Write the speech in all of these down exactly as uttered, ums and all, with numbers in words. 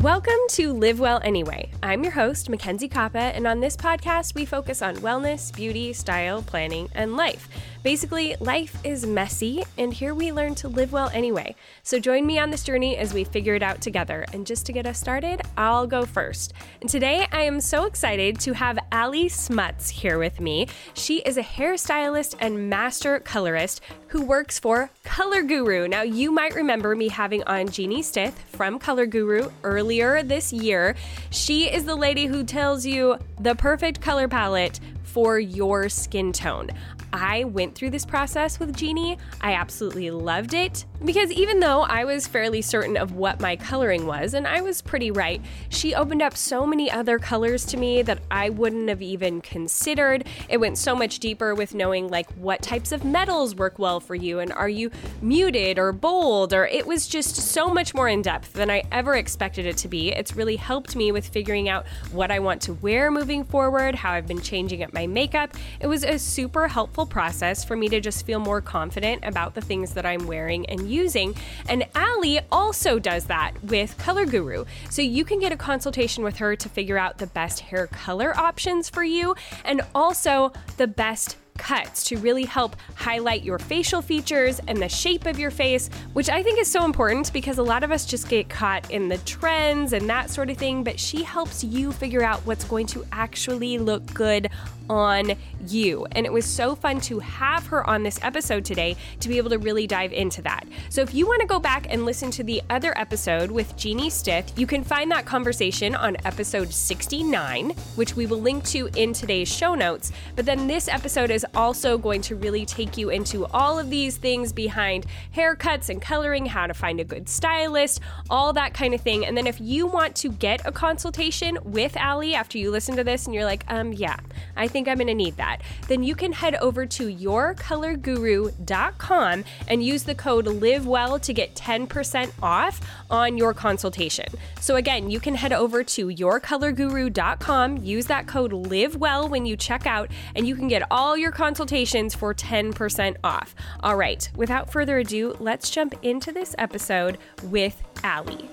Welcome to Live Well Anyway. I'm your host, Mackenzie Kappa, and on this podcast, we focus on wellness, beauty, style, planning, and life. Basically, life is messy, and here we learn to live well anyway. So join me on this journey as we figure it out together. And just to get us started, I'll go first. And today, I am so excited to have Allie Smuts here with me. She is a hairstylist and master colorist who works for Color Guru. Now, you might remember me having on Jeannie Stith from Color Guru earlier this year. She is the lady who tells you the perfect color palette for your skin tone. I went through this process with Jeannie. I absolutely loved it because even though I was fairly certain of what my coloring was, and I was pretty right, she opened up so many other colors to me that I wouldn't have even considered. It went so much deeper with knowing like what types of metals work well for you and are you muted or bold, or it was just so much more in depth than I ever expected it to be. It's really helped me with figuring out what I want to wear moving forward, how I've been changing up my makeup. It was a super helpful process for me to just feel more confident about the things that I'm wearing and using. And Allie also does that with Color Guru. So you can get a consultation with her to figure out the best hair color options for you and also the best cuts to really help highlight your facial features and the shape of your face, which I think is so important because a lot of us just get caught in the trends and that sort of thing, but she helps you figure out what's going to actually look good on you. And it was so fun to have her on this episode today to be able to really dive into that. So if you want to go back and listen to the other episode with Jeannie Stith, you can find that conversation on episode sixty-nine, which we will link to in today's show notes. But then this episode is also going to really take you into all of these things behind haircuts and coloring, how to find a good stylist, all that kind of thing. And then if you want to get a consultation with Allie after you listen to this and you're like, um, yeah, I think I'm going to need that, then you can head over to your color guru dot com and use the code LIVEWELL to get ten percent off on your consultation. So again, you can head over to your color guru dot com, use that code LIVEWELL when you check out, and you can get all your consultations for ten percent off. All right, without further ado, let's jump into this episode with Allie.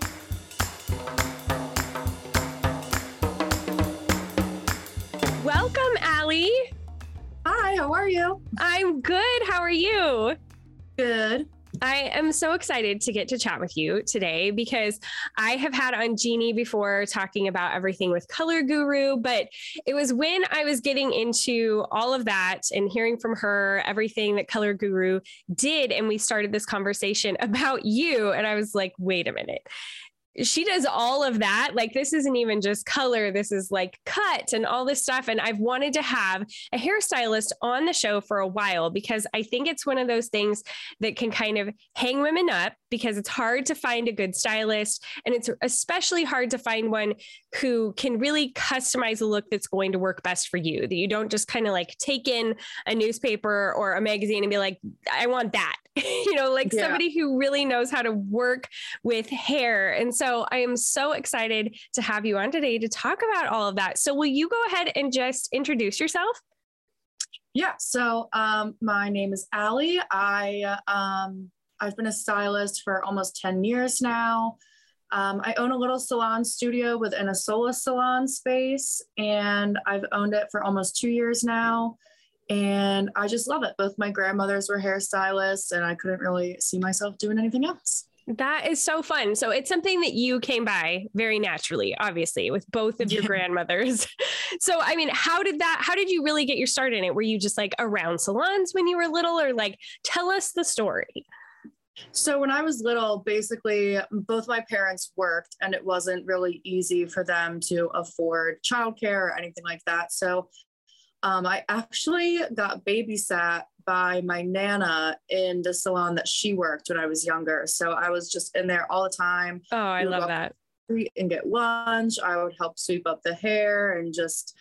Welcome, Allie. Hi, how are you? I'm good. How are you? Good. I am so excited to get to chat with you today because I have had on Jeannie before talking about everything with Color Guru, but it was when I was getting into all of that and hearing from her everything that Color Guru did, and we started this conversation about you, and I was like, wait a minute. She does all of that. Like, this isn't even just color. This is like cut and all this stuff. And I've wanted to have a hairstylist on the show for a while because I think it's one of those things that can kind of hang women up because it's hard to find a good stylist. And it's especially hard to find one who can really customize a look that's going to work best for you, that you don't just kind of like take in a newspaper or a magazine and be like, I want that, you know, like yeah. Somebody who really knows how to work with hair. And so So I am so excited to have you on today to talk about all of that. So will you go ahead and just introduce yourself? Yeah. So um, my name is Allie. I, um, I've been a stylist for almost ten years now. Um, I own a little salon studio within a Sola salon space, and I've owned it for almost two years now. And I just love it. Both my grandmothers were hairstylists, and I couldn't really see myself doing anything else. That is so fun. So it's something that you came by very naturally, obviously, with both of your yeah. grandmothers. So, I mean, how did that, how did you really get your start in it? Were you just like around salons when you were little, or like, tell us the story? So when I was little, basically both my parents worked, and it wasn't really easy for them to afford childcare or anything like that. So um, I actually got babysat by my Nana in the salon that she worked when I was younger. So I was just in there all the time. Oh, I love that. And get lunch. I would help sweep up the hair and just,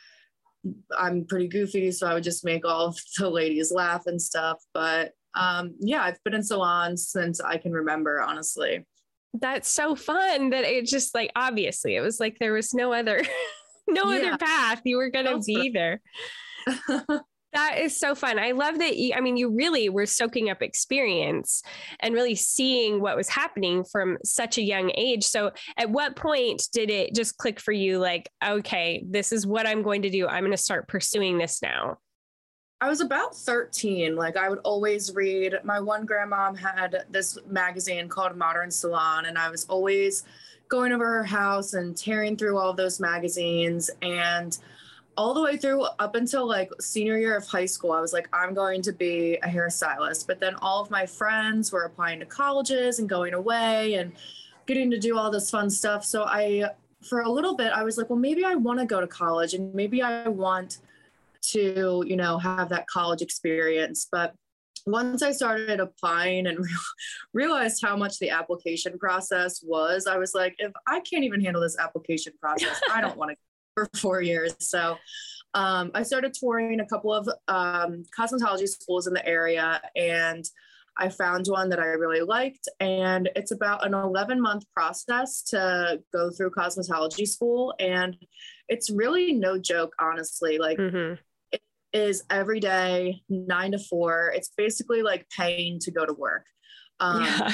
I'm pretty goofy, so I would just make all of the ladies laugh and stuff. But um, yeah, I've been in salons since I can remember, honestly. That's so fun that it just like, obviously it was like, there was no other, no yeah. other path. You were going to be there. That is so fun. I love that. You, I mean, you really were soaking up experience and really seeing what was happening from such a young age. So at what point did it just click for you? Like, okay, this is what I'm going to do. I'm going to start pursuing this now. I was about thirteen. Like I would always read. My one grandmom had this magazine called Modern Salon, and I was always going over her house and tearing through all of those magazines. And all the way through up until like senior year of high school, I was like, I'm going to be a hairstylist. But then all of my friends were applying to colleges and going away and getting to do all this fun stuff. So I, for a little bit, I was like, well, maybe I want to go to college and maybe I want to, you know, have that college experience. But once I started applying and re- realized how much the application process was, I was like, if I can't even handle this application process, I don't want to for four years. So um, I started touring a couple of um, cosmetology schools in the area, and I found one that I really liked. And it's about an eleven month process to go through cosmetology school. And it's really no joke, honestly. Like mm-hmm. It is every day, nine to four. It's basically like paying to go to work. Um, yeah.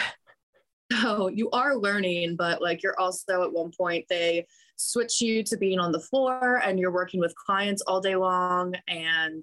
So you are learning, but like you're also at one point, they switch you to being on the floor and you're working with clients all day long. And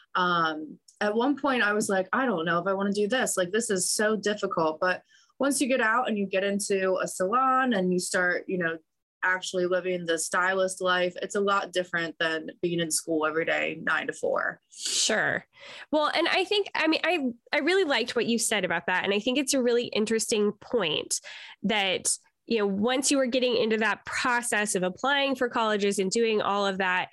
um, at one point I was like, I don't know if I want to do this. Like, this is so difficult. But once you get out and you get into a salon and you start, you know, actually living the stylist life, it's a lot different than being in school every day, nine to four. Sure. Well, and I think, I mean, I, I really liked what you said about that. And I think it's a really interesting point that, you know, once you were getting into that process of applying for colleges and doing all of that,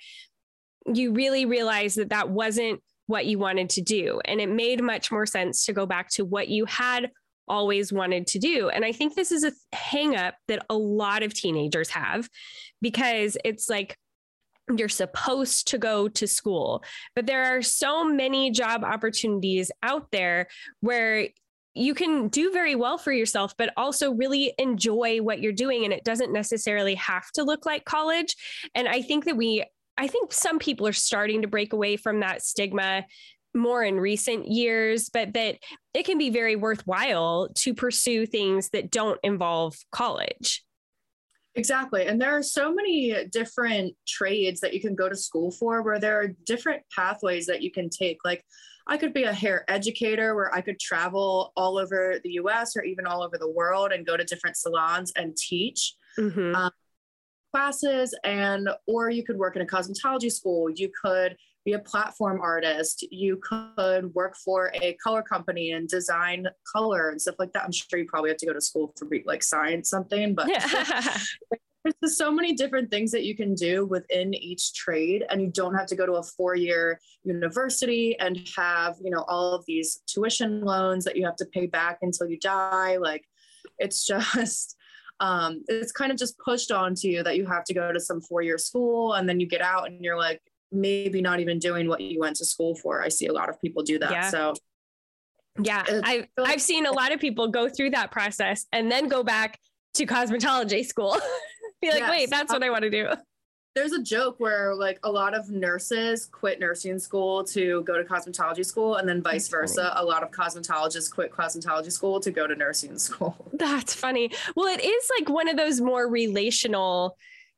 you really realized that that wasn't what you wanted to do. And it made much more sense to go back to what you had always wanted to do. And I think this is a hang up that a lot of teenagers have, because it's like, you're supposed to go to school, but there are so many job opportunities out there where you can do very well for yourself, but also really enjoy what you're doing. And it doesn't necessarily have to look like college. And I think that we, I think some people are starting to break away from that stigma more in recent years, but that it can be very worthwhile to pursue things that don't involve college. Exactly. And there are so many different trades that you can go to school for, where there are different pathways that you can take. Like, I could be a hair educator where I could travel all over the U S or even all over the world and go to different salons and teach mm-hmm. um, classes. And, or you could work in a cosmetology school. You could be a platform artist. You could work for a color company and design color and stuff like that. I'm sure you probably have to go to school for like science something, but yeah. There's just so many different things that you can do within each trade, and you don't have to go to a four-year university and have, you know, all of these tuition loans that you have to pay back until you die. Like, it's just, um, it's kind of just pushed onto you that you have to go to some four-year school, and then you get out and you're like, maybe not even doing what you went to school for. I see a lot of people do that. Yeah. So yeah, I've, I've seen a lot of people go through that process and then go back to cosmetology school. Be like, yes. Wait, that's what I want to do. There's a joke where like a lot of nurses quit nursing school to go to cosmetology school, and then vice that's versa. Funny. A lot of cosmetologists quit cosmetology school to go to nursing school. That's funny. Well, it is like one of those more relational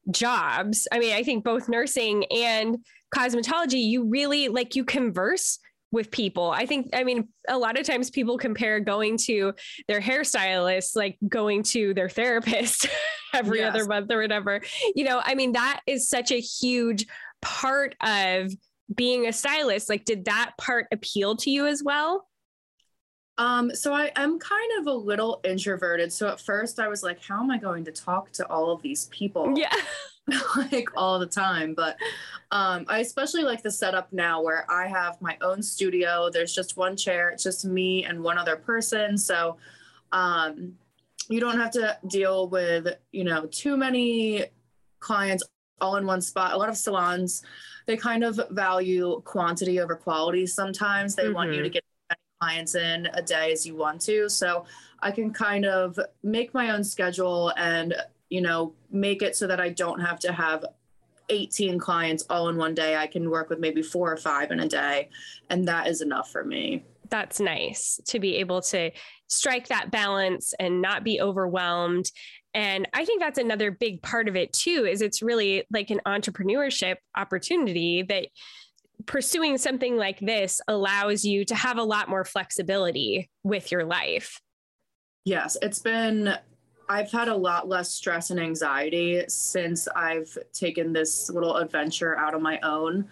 jobs. I mean, I think both nursing and cosmetology, you really like, you converse with people. I think, I mean, a lot of times people compare going to their hairstylist, like going to their therapist every yes. other month or whatever, you know, I mean, that is such a huge part of being a stylist. Like, did that part appeal to you as well? Um, so I am kind of a little introverted. So at first I was like, how am I going to talk to all of these people? Yeah. like all the time. But um, I especially like the setup now where I have my own studio. There's just one chair. It's just me and one other person. So um, you don't have to deal with, you know, too many clients all in one spot. A lot of salons, they kind of value quantity over quality. Sometimes they mm-hmm. want you to get clients in a day as you want to. So I can kind of make my own schedule and, you know, make it so that I don't have to have eighteen clients all in one day. I can work with maybe four or five in a day, and that is enough for me. That's nice to be able to strike that balance and not be overwhelmed. And I think that's another big part of it too, is it's really like an entrepreneurship opportunity that pursuing something like this allows you to have a lot more flexibility with your life. Yes, it's been, I've had a lot less stress and anxiety since I've taken this little adventure out on my own.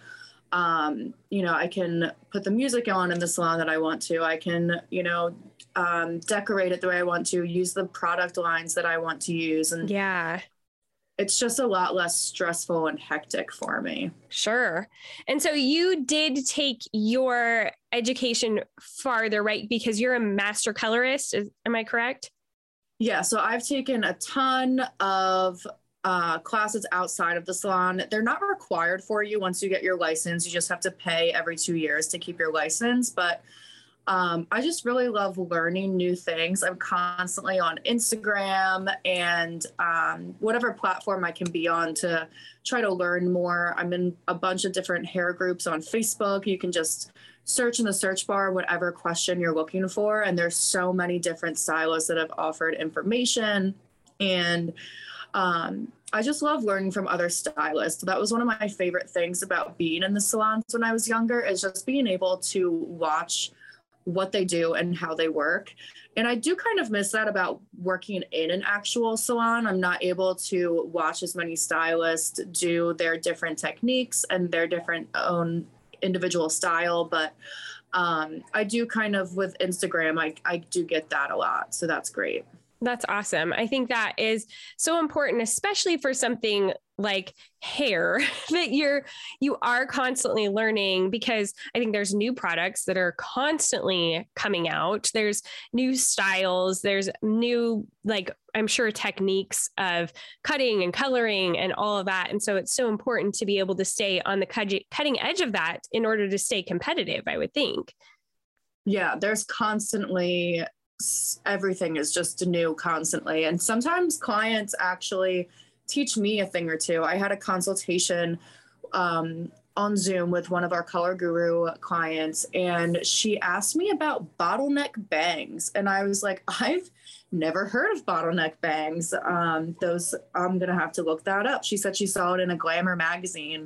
Um, you know, I can put the music on in the salon that I want to. I can, you know, um, decorate it the way I want to, use the product lines that I want to use. And yeah, it's just a lot less stressful and hectic for me. Sure. And so you did take your education farther, right? Because you're a master colorist. Is, am I correct? Yeah. So I've taken a ton of uh, classes outside of the salon. They're not required for you once you get your license. You just have to pay every two years to keep your license. But um, I just really love learning new things. I'm constantly on Instagram and um, whatever platform I can be on to try to learn more. I'm in a bunch of different hair groups on Facebook. You can just search in the search bar whatever question you're looking for. And there's so many different stylists that have offered information. And um, I just love learning from other stylists. That was one of my favorite things about being in the salons when I was younger, is just being able to watch what they do and how they work. And I do kind of miss that about working in an actual salon. I'm not able to watch as many stylists do their different techniques and their different own individual style. But um, I do kind of, with Instagram, I, I do get that a lot. So that's great. That's awesome. I think that is so important, especially for something like hair, that you're, you are constantly learning, because I think there's new products that are constantly coming out. There's new styles, there's new, like, I'm sure techniques of cutting and coloring and all of that. And so it's so important to be able to stay on the cutting edge of that in order to stay competitive, I would think. Yeah, there's constantly, everything is just new constantly. And sometimes clients actually teach me a thing or two. I had a consultation um, on Zoom with one of our Color Guru clients, and she asked me about bottleneck bangs. And I was like, I've never heard of bottleneck bangs. Um, those, I'm going to have to look that up. She said she saw it in a Glamour magazine.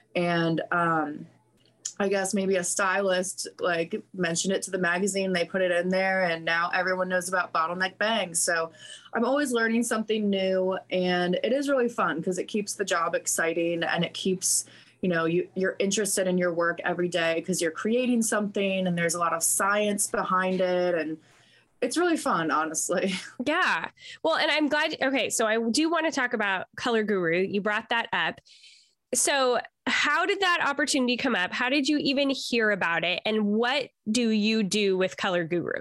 And um, I guess maybe a stylist like mentioned it to the magazine, they put it in there, and now everyone knows about bottleneck bangs. So I'm always learning something new, and it is really fun because it keeps the job exciting, and it keeps, you know, you, you're interested in your work every day because you're creating something and there's a lot of science behind it. And it's really fun, honestly. Yeah. Well, and I'm glad. Okay. So I do want to talk about Color Guru. You brought that up. So how did that opportunity come up? How did you even hear about it? And what do you do with Color Guru?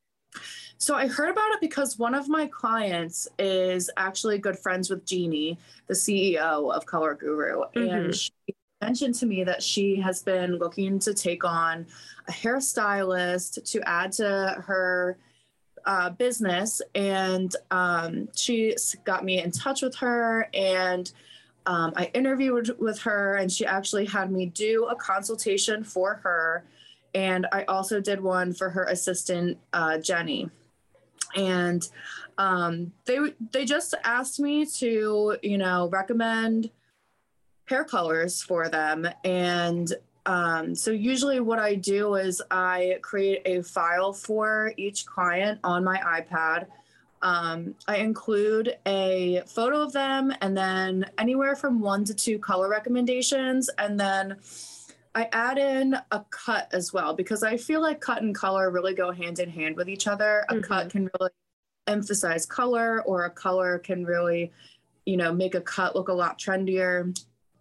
So I heard about it because one of my clients is actually good friends with Jeannie, the C E O of Color Guru. Mm-hmm. And she mentioned to me that she has been looking to take on a hairstylist to add to her uh, business. And um, she got me in touch with her, and Um, I interviewed with her, and she actually had me do a consultation for her. And I also did one for her assistant, uh, Jenny. And um, they they just asked me to, you know, recommend hair colors for them. And um, so usually what I do is I create a file for each client on my iPad. Um, I include a photo of them, and then anywhere from one to two color recommendations. And then I add in a cut as well, because I feel like cut and color really go hand in hand with each other. A mm-hmm. cut can really emphasize color, or a color can really, you know, make a cut look a lot trendier.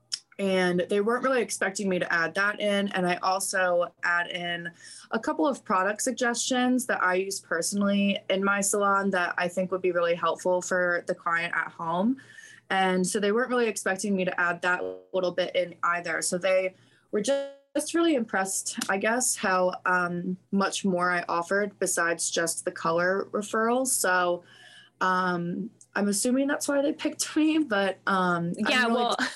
And they weren't really expecting me to add that in. And I also add in a couple of product suggestions that I use personally in my salon that I think would be really helpful for the client at home. And so they weren't really expecting me to add that little bit in either. So they were just, just really impressed, I guess, how um, much more I offered besides just the color referrals. So um, I'm assuming that's why they picked me. But um, yeah, really well...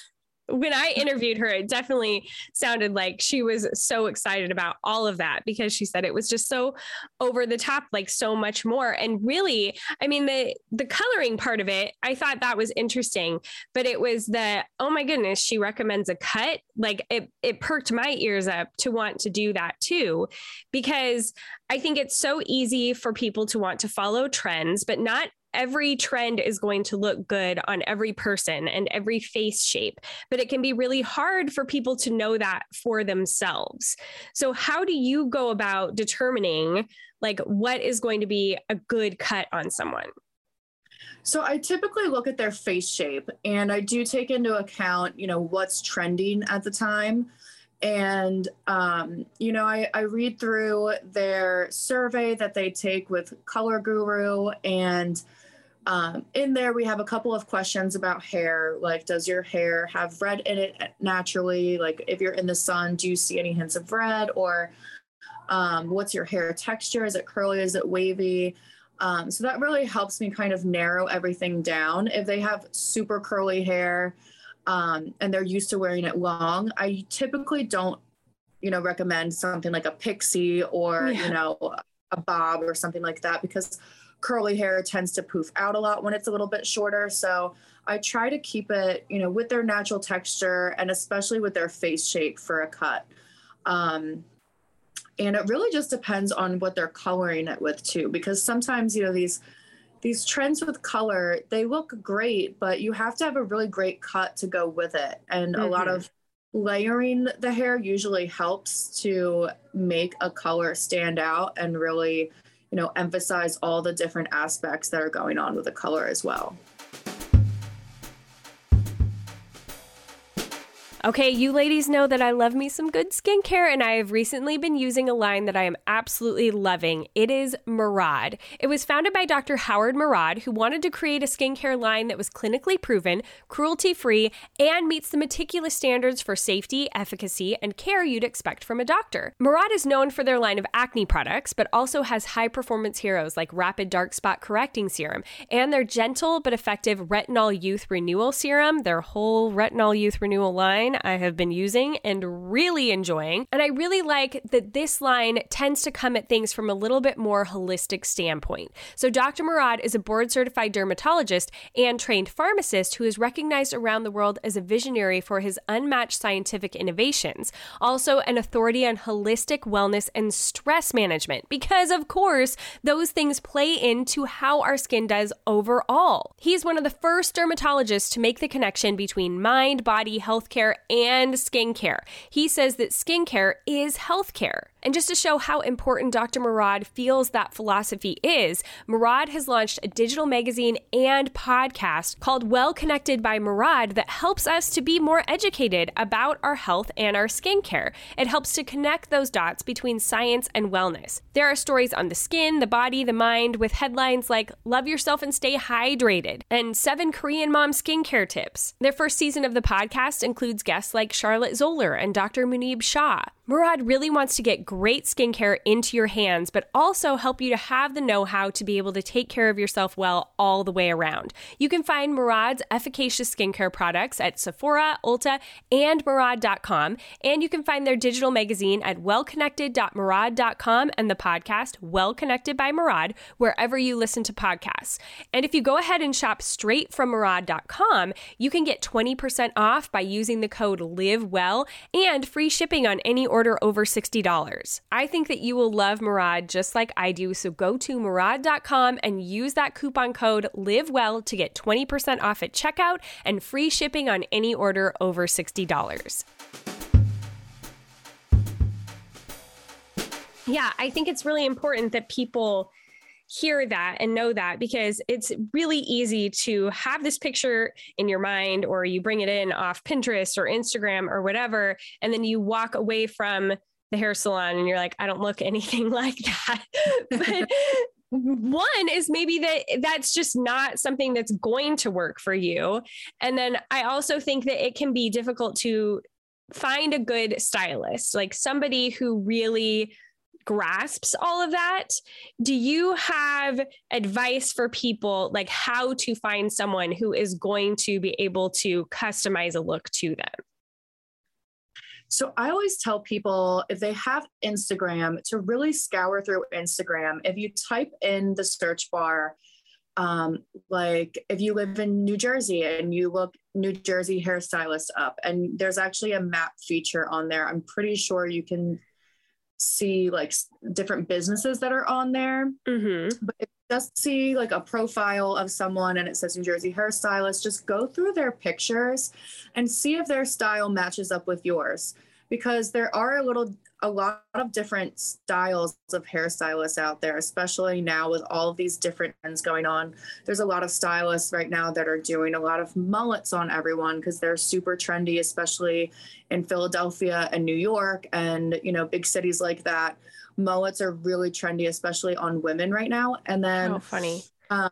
when I interviewed her, it definitely sounded like she was so excited about all of that because she said it was just so over the top, like so much more. And really, I mean, the, the coloring part of it, I thought that was interesting, but it was the, oh my goodness, she recommends a cut. Like it, it perked my ears up to want to do that too, because I think it's so easy for people to want to follow trends, but not every trend is going to look good on every person and every face shape, but it can be really hard for people to know that for themselves. So how do you go about determining like what is going to be a good cut on someone? So I typically look at their face shape, and I do take into account, you know, what's trending at the time. And, um, you know, I, I read through their survey that they take with Color Guru, and Um, in there, we have a couple of questions about hair, like, does your hair have red in it naturally? Like, if you're in the sun, do you see any hints of red? Or um, what's your hair texture? Is it curly? Is it wavy? Um, so that really helps me kind of narrow everything down. If they have super curly hair um, and they're used to wearing it long, I typically don't, you know, recommend something like a pixie or, yeah. you know, a bob or something like that, because curly hair tends to poof out a lot when it's a little bit shorter. So I try to keep it, you know, with their natural texture and especially with their face shape for a cut. Um, and it really just depends on what they're coloring it with too, because sometimes, you know, these, these trends with color, they look great, but you have to have a really great cut to go with it. And mm-hmm. a lot of layering the hair usually helps to make a color stand out and really, you know, emphasize all the different aspects that are going on with the color as well. Okay, you ladies know that I love me some good skincare, and I have recently been using a line that I am absolutely loving. It is Murad. It was founded by Doctor Howard Murad, who wanted to create a skincare line that was clinically proven, cruelty-free, and meets the meticulous standards for safety, efficacy, and care you'd expect from a doctor. Murad is known for their line of acne products, but also has high-performance heroes like Rapid Dark Spot Correcting Serum and their gentle but effective Retinol Youth Renewal Serum, their whole Retinol Youth Renewal line I have been using and really enjoying. And I really like that this line tends to come at things from a little bit more holistic standpoint. So Doctor Murad is a board-certified dermatologist and trained pharmacist who is recognized around the world as a visionary for his unmatched scientific innovations. Also an authority on holistic wellness and stress management, because of course, those things play into how our skin does overall. He's one of the first dermatologists to make the connection between mind, body, healthcare, and skincare. He says that skincare is healthcare. And just to show how important Doctor Murad feels that philosophy is, Murad has launched a digital magazine and podcast called Well Connected by Murad that helps us to be more educated about our health and our skincare. It helps to connect those dots between science and wellness. There are stories on the skin, the body, the mind, with headlines like Love Yourself and Stay Hydrated and seven Korean Mom Skincare Tips. Their first season of the podcast includes guests like Charlotte Zoller and Doctor Munib Shah. Murad really wants to get great skincare into your hands, but also help you to have the know-how to be able to take care of yourself well all the way around. You can find Murad's efficacious skincare products at Sephora, Ulta, and Murad dot com, and you can find their digital magazine at well connected dot murad dot com and the podcast Well Connected by Murad, wherever you listen to podcasts. And if you go ahead and shop straight from Murad dot com, you can get twenty percent off by using the code LIVEWELL and free shipping on any order over sixty dollars. I think that you will love Murad just like I do, so go to Murad dot com and use that coupon code LIVEWELL to get twenty percent off at checkout and free shipping on any order over sixty dollars. Yeah, I think it's really important that people hear that and know that, because it's really easy to have this picture in your mind, or you bring it in off Pinterest or Instagram or whatever, and then you walk away from the hair salon and you're like, I don't look anything like that. But one is maybe that that's just not something that's going to work for you. And then I also think that it can be difficult to find a good stylist, like somebody who really grasps all of that. Do you have advice for people, like how to find someone who is going to be able to customize a look to them? So I always tell people, if they have Instagram, to really scour through Instagram. If you type in the search bar, um, like if you live in New Jersey and you look New Jersey hairstylist up, and there's actually a map feature on there. I'm pretty sure you can see like different businesses that are on there. Mm-hmm. But if you just see like a profile of someone and it says New Jersey hairstylist, just go through their pictures and see if their style matches up with yours. Because there are a little, a lot of different styles of hairstylists out there, especially now with all of these different trends going on. There's a lot of stylists right now that are doing a lot of mullets on everyone because they're super trendy, especially in Philadelphia and New York and, you know, big cities like that. Mullets are really trendy, especially on women right now. And then, oh, funny. Um,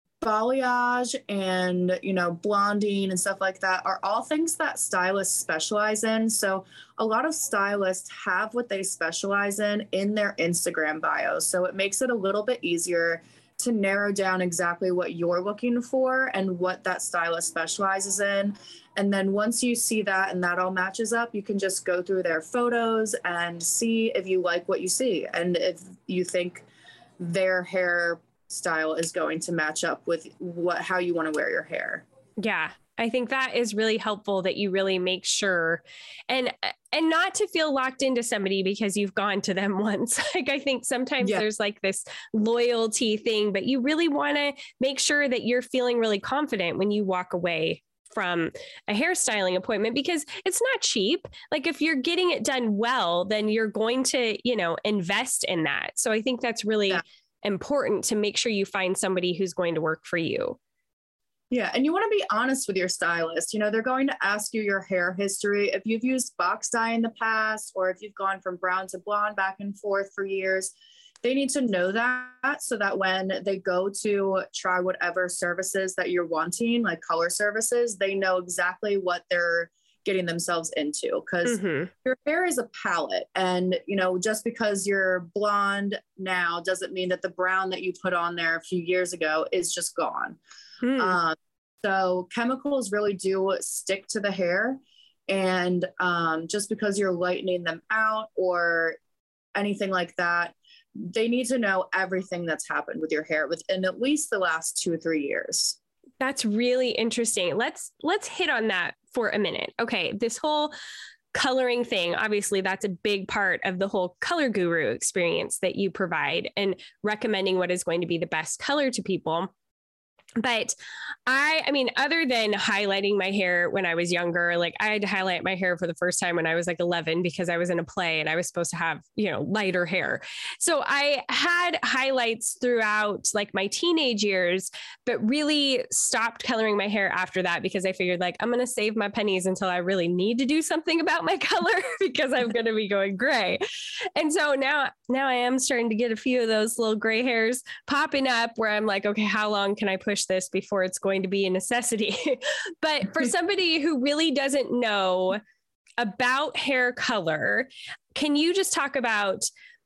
balayage and, you know, blonding and stuff like that are all things that stylists specialize in. So a lot of stylists have what they specialize in in their Instagram bios. So it makes it a little bit easier to narrow down exactly what you're looking for and what that stylist specializes in. And then once you see that and that all matches up, you can just go through their photos and see if you like what you see and if you think their hair style is going to match up with what how you want to wear your hair. Yeah, I think that is really helpful, that you really make sure and and not to feel locked into somebody because you've gone to them once. Like I think sometimes yeah. there's like this loyalty thing, but you really want to make sure that you're feeling really confident when you walk away from a hairstyling appointment, because it's not cheap. Like if you're getting it done well, then you're going to, you know, invest in that. So I think that's really yeah. important to make sure you find somebody who's going to work for you. Yeah. And you want to be honest with your stylist. You know, they're going to ask you your hair history. If you've used box dye in the past, or if you've gone from brown to blonde back and forth for years, they need to know that so that when they go to try whatever services that you're wanting, like color services, they know exactly what they're getting themselves into, because mm-hmm. your hair is a palette. And, you know, just because you're blonde now doesn't mean that the brown that you put on there a few years ago is just gone. Mm. Um, so chemicals really do stick to the hair. And um, just because you're lightening them out or anything like that, they need to know everything that's happened with your hair within at least the last two or three years. That's really interesting. Let's let's hit on that for a minute. Okay, this whole coloring thing, obviously that's a big part of the whole color guru experience that you provide and recommending what is going to be the best color to people. But I, I mean, other than highlighting my hair when I was younger, like I had to highlight my hair for the first time when I was like eleven because I was in a play and I was supposed to have, you know, lighter hair. So I had highlights throughout like my teenage years, but really stopped coloring my hair after that because I figured like, I'm going to save my pennies until I really need to do something about my color because I'm going to be going gray. And so now, now I am starting to get a few of those little gray hairs popping up where I'm like, okay, how long can I push this before it's going to be a necessity? But for somebody who really doesn't know about hair color, can you just talk about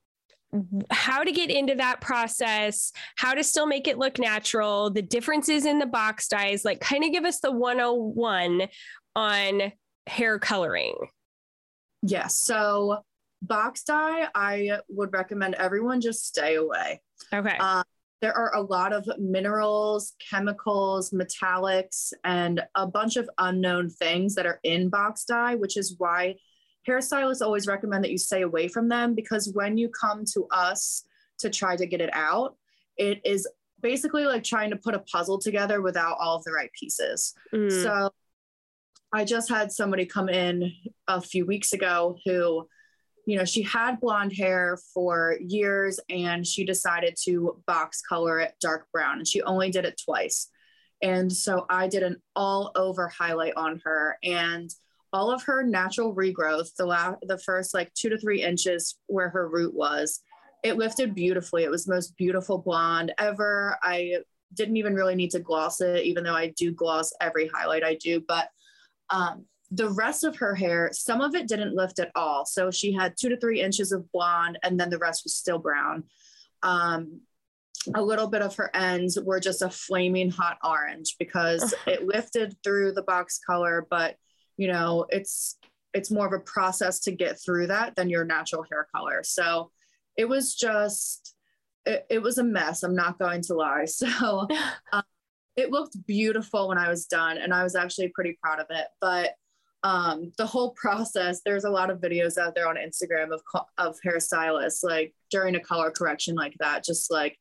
how to get into that process, how to still make it look natural, the differences in the box dyes, like kind of give us the one oh one on hair coloring? Yes. So box dye, I would recommend everyone just stay away. Okay. Um, There are a lot of minerals, chemicals, metallics, and a bunch of unknown things that are in box dye, which is why hairstylists always recommend that you stay away from them, because when you come to us to try to get it out, it is basically like trying to put a puzzle together without all of the right pieces. Mm. So I just had somebody come in a few weeks ago who, you know, she had blonde hair for years and she decided to box color it dark brown, and she only did it twice. And so I did an all over highlight on her, and all of her natural regrowth, the la- the first like two to three inches where her root was, it lifted beautifully. It was the most beautiful blonde ever. I didn't even really need to gloss it, even though I do gloss every highlight I do. But um, the rest of her hair, some of it didn't lift at all. So she had two to three inches of blonde, and then the rest was still brown. Um, a little bit of her ends were just a flaming hot orange because it lifted through the box color, but you know, it's, it's more of a process to get through that than your natural hair color. So it was just, it, it was a mess. I'm not going to lie. So um, it looked beautiful when I was done, and I was actually pretty proud of it. But um, the whole process, there's a lot of videos out there on Instagram of, of hairstylists, like during a color correction like that, just like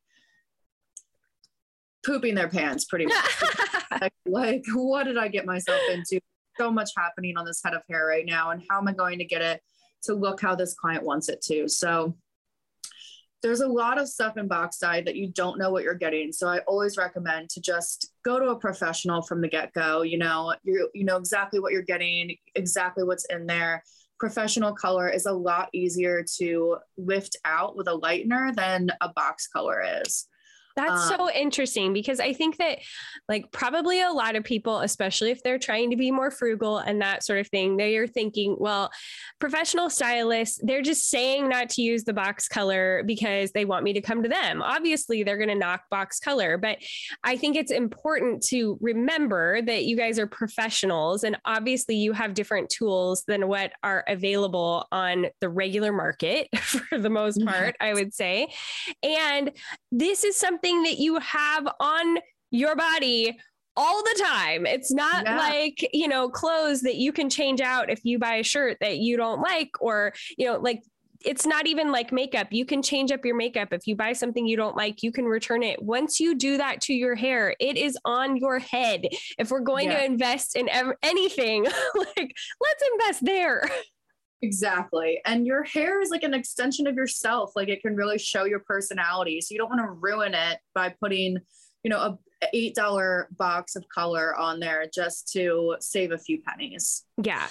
pooping their pants pretty much. like, like, what did I get myself into? So much happening on this head of hair right now, and how am I going to get it to look how this client wants it to? So there's a lot of stuff in box dye that you don't know what you're getting. So I always recommend to just go to a professional from the get-go. You know, you you know exactly what you're getting, exactly what's in there. Professional color is a lot easier to lift out with a lightener than a box color is. That's Um, so interesting, because I think that like probably a lot of people, especially if they're trying to be more frugal and that sort of thing, they are thinking, well, professional stylists, they're just saying not to use the box color because they want me to come to them. Obviously, they're going to knock box color, but I think it's important to remember that you guys are professionals, and obviously you have different tools than what are available on the regular market for the most part, I would say. And this is something that you have on your body all the time. It's not Yeah. like, you know, clothes that you can change out if you buy a shirt that you don't like, or, you know, like, it's not even like makeup. You can change up your makeup. If you buy something you don't like, you can return it. Once you do that to your hair, it is on your head. If we're going Yeah. to invest in ev- anything, like, let's invest there. Exactly. And your hair is like an extension of yourself. Like, it can really show your personality. So you don't want to ruin it by putting, you know, a eight dollar box of color on there just to save a few pennies. Yeah.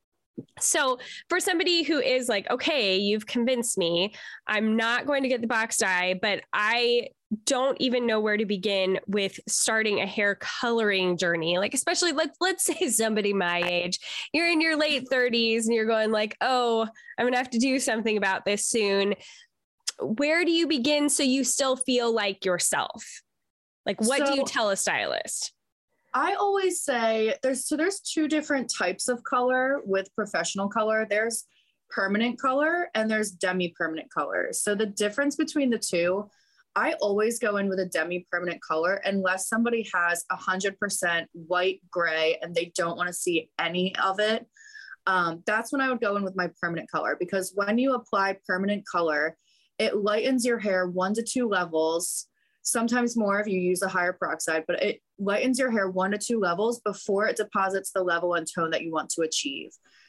So for somebody who is like, okay, you've convinced me, I'm not going to get the box dye, but I don't even know where to begin with starting a hair coloring journey. Like, especially let's, let's say somebody my age, you're in your late thirties and you're going like, oh, I'm going to have to do something about this soon. Where do you begin so you still feel like yourself? Like, what So- do you tell a stylist? I always say there's, so there's two different types of color with professional color. There's permanent color and there's demi-permanent color. So the difference between the two, I always go in with a demi-permanent color unless somebody has a hundred percent white gray and they don't want to see any of it. Um, that's when I would go in with my permanent color, because when you apply permanent color, it lightens your hair one to two levels, sometimes more if you use a higher peroxide, but it lightens your hair one to two levels before it deposits the level and tone that you want to achieve.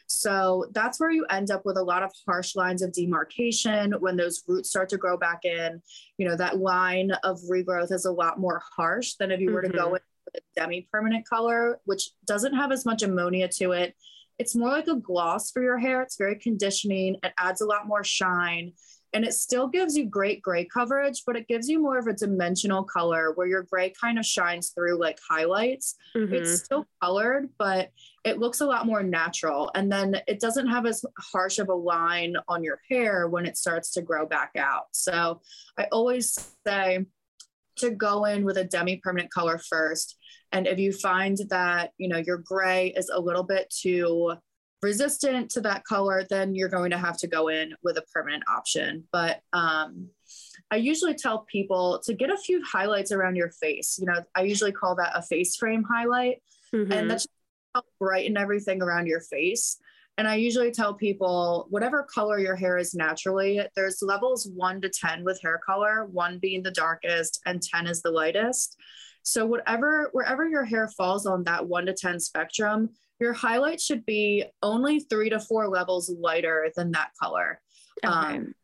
So that's where you end up with a lot of harsh lines of demarcation. When those roots start to grow back in, you know, that line of regrowth is a lot more harsh than if you were Mm-hmm. to go with a demi-permanent color, which doesn't have as much ammonia to it. It's more like a gloss for your hair. It's very conditioning. It adds a lot more shine. And it still gives you great gray coverage, but it gives you more of a dimensional color where your gray kind of shines through like highlights. Mm-hmm. It's still colored, but it looks a lot more natural. And then it doesn't have as harsh of a line on your hair when it starts to grow back out. So I always say to go in with a demi-permanent color first. And if you find that, you know, your gray is a little bit too resistant to that color, then you're going to have to go in with a permanent option. But um, I usually tell people to get a few highlights around your face. You know, I usually call that a face frame highlight. Mm-hmm. And that's help brighten everything around your face. And I usually tell people, whatever color your hair is naturally, there's levels one to ten with hair color, one being the darkest and ten is the lightest. So whatever, wherever your hair falls on that one to ten spectrum, your highlight should be only three to four levels lighter than that color. Okay. Um,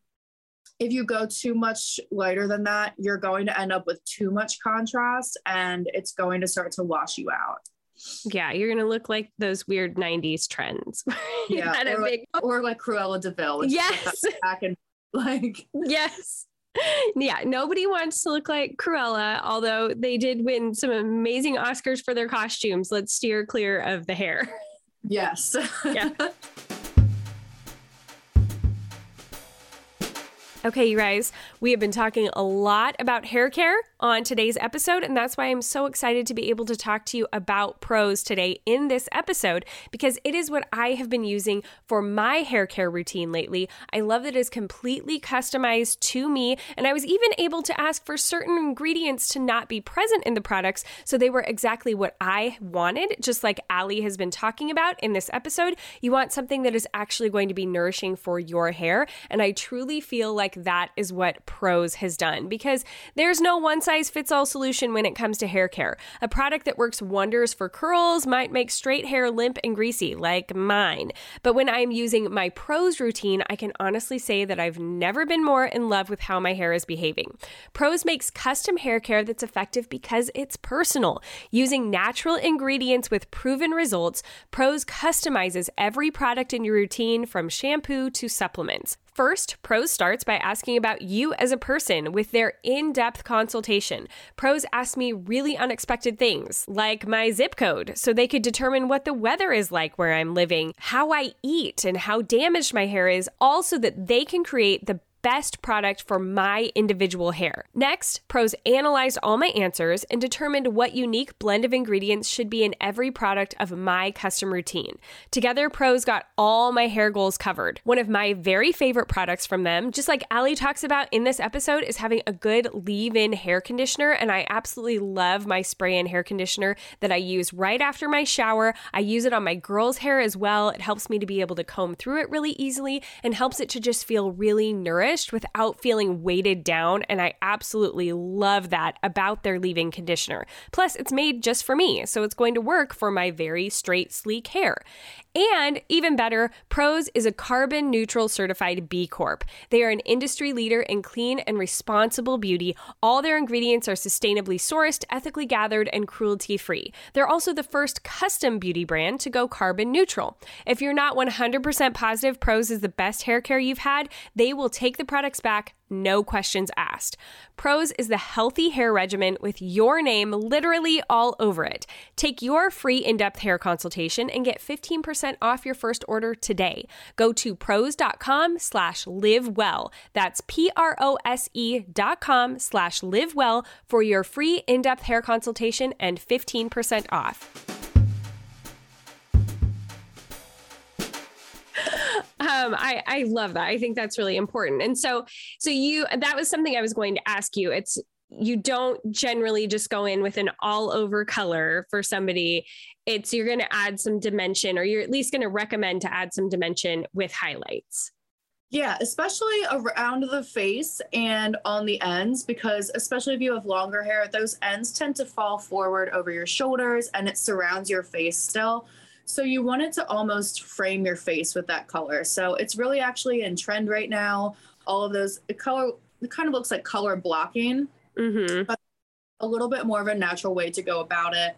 if you go too much lighter than that, you're going to end up with too much contrast and it's going to start to wash you out. Yeah, you're going to look like those weird nineties trends. Yeah, Had a or, big- like, or like Cruella de Vil. which Yes. back and like Yes. Yeah, nobody wants to look like Cruella, although they did win some amazing Oscars for their costumes. Let's steer clear of the hair. Yes. Yeah. Okay, you guys, we have been talking a lot about hair care on today's episode, and that's why I'm so excited to be able to talk to you about Prose today in this episode, because it is what I have been using for my hair care routine lately. I love that it is completely customized to me, and I was even able to ask for certain ingredients to not be present in the products, so they were exactly what I wanted, just like Ali has been talking about in this episode. You want something that is actually going to be nourishing for your hair, and I truly feel like that is what Prose has done, because there's no one size fits all solution when it comes to hair care. A product that works wonders for curls might make straight hair limp and greasy like mine. But when I'm using my Prose routine, I can honestly say that I've never been more in love with how my hair is behaving. Prose makes custom hair care that's effective because it's personal. Using natural ingredients with proven results, Prose customizes every product in your routine from shampoo to supplements. First, Prose starts by asking about you as a person with their in-depth consultation. Prose asks me really unexpected things, like my zip code, so they could determine what the weather is like where I'm living, how I eat, and how damaged my hair is, all so that they can create the best product for my individual hair. Next, Prose analyzed all my answers and determined what unique blend of ingredients should be in every product of my custom routine. Together, Prose got all my hair goals covered. One of my very favorite products from them, just like Ali talks about in this episode, is having a good leave-in hair conditioner, and I absolutely love my spray-in hair conditioner that I use right after my shower. I use it on my girls' hair as well. It helps me to be able to comb through it really easily and helps it to just feel really nourished without feeling weighted down, and I absolutely love that about their leave-in conditioner. Plus, it's made just for me, so it's going to work for my very straight, sleek hair. And even better, Prose is a carbon neutral certified B Corp. They are an industry leader in clean and responsible beauty. All their ingredients are sustainably sourced, ethically gathered, and cruelty-free. They're also the first custom beauty brand to go carbon neutral. If you're not one hundred percent positive Prose is the best hair care you've had, they will take the products back, no questions asked. Prose is the healthy hair regimen with your name literally all over it. Take your free in-depth hair consultation and get fifteen percent off your first order today. Go to prose.com slash live well. That's P-R-O-S-E dot com slash live well for your free in-depth hair consultation and fifteen percent off. Um, I, I love that. I think that's really important. And so, so you, that was something I was going to ask you. It's, you don't generally just go in with an all over color for somebody. It's, you're going to add some dimension, or you're at least going to recommend to add some dimension with highlights. Yeah, especially around the face and on the ends, because especially if you have longer hair, those ends tend to fall forward over your shoulders and it surrounds your face still. So you want it to almost frame your face with that color. So it's really actually in trend right now. All of those the color, it kind of looks like color blocking, mm-hmm. but a little bit more of a natural way to go about it.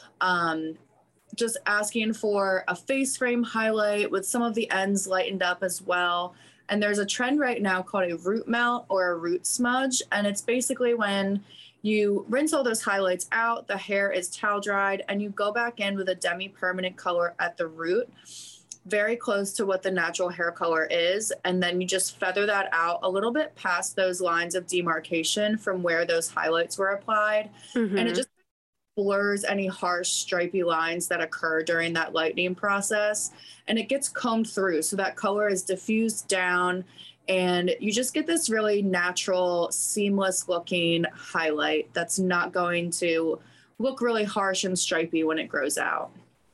Um, just asking for a face frame highlight with some of the ends lightened up as well. And there's a trend right now called a root melt or a root smudge. And it's basically when you rinse all those highlights out, the hair is towel dried, and you go back in with a demi-permanent color at the root, very close to what the natural hair color is. And then you just feather that out a little bit past those lines of demarcation from where those highlights were applied. Mm-hmm. And it just blurs any harsh stripy lines that occur during that lightening process. And it gets combed through, so that color is diffused down, and you just get this really natural, seamless looking highlight that's not going to look really harsh and stripy when it grows out.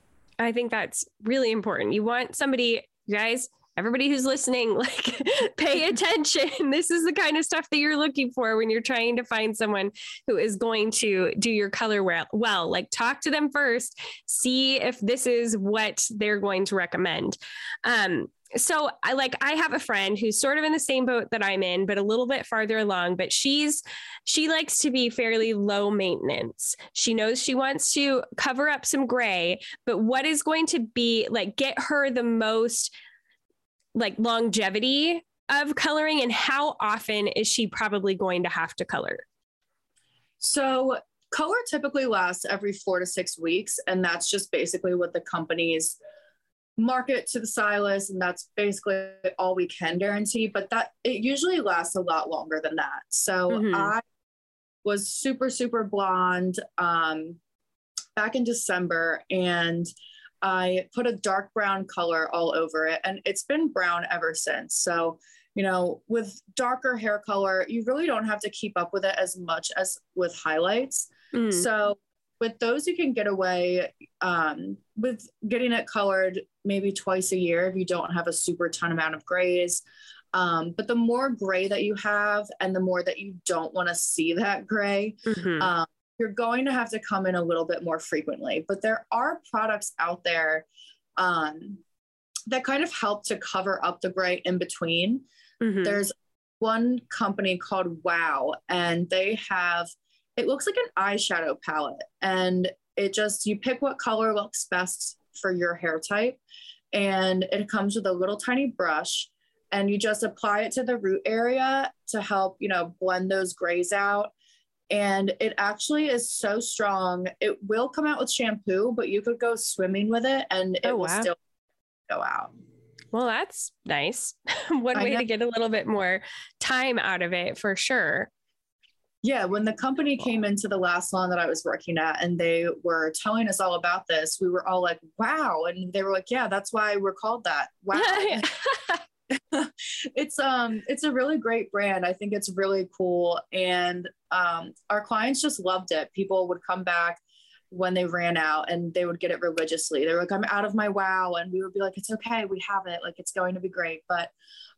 I think that's really important. You want somebody, you guys, everybody who's listening, like, pay attention. This is the kind of stuff that you're looking for when you're trying to find someone who is going to do your color well. Well, like, talk to them first, see if this is what they're going to recommend. Um, So I like, I have a friend who's sort of in the same boat that I'm in, but a little bit farther along, but she's, she likes to be fairly low maintenance. She knows she wants to cover up some gray, but what is going to be like, get her the most like longevity of coloring, and how often is she probably going to have to color? So color typically lasts every four to six weeks. And that's just basically what the companies market to the stylist, and that's basically all we can guarantee, but that it usually lasts a lot longer than that. So mm-hmm. I was super, super blonde um, back in December, and I put a dark brown color all over it, and it's been brown ever since. So, you know, with darker hair color, you really don't have to keep up with it as much as with highlights. Mm. So with those, you can get away um, with getting it colored maybe twice a year if you don't have a super ton amount of grays. Um, but the more gray that you have and the more that you don't want to see that gray, mm-hmm. um, you're going to have to come in a little bit more frequently. But there are products out there um, that kind of help to cover up the gray in between. Mm-hmm. There's one company called Wow, and they have, it looks like an eyeshadow palette, and it just, you pick what color looks best for your hair type. And it comes with a little tiny brush, and you just apply it to the root area to help, you know, blend those grays out. And it actually is so strong. It will come out with shampoo, but you could go swimming with it and it oh, will wow. still go out. Well, that's nice. One way to get a little bit more time out of it for sure. Yeah. When the company came into the last salon that I was working at and they were telling us all about this, we were all like, wow. And they were like, yeah, that's why we're called that. Wow. it's um it's a really great brand. I think it's really cool, and um our clients just loved it. People would come back when they ran out and they would get it religiously. They were like, I'm out of my Wow, and we would be like, it's okay, we have it, like it's going to be great. But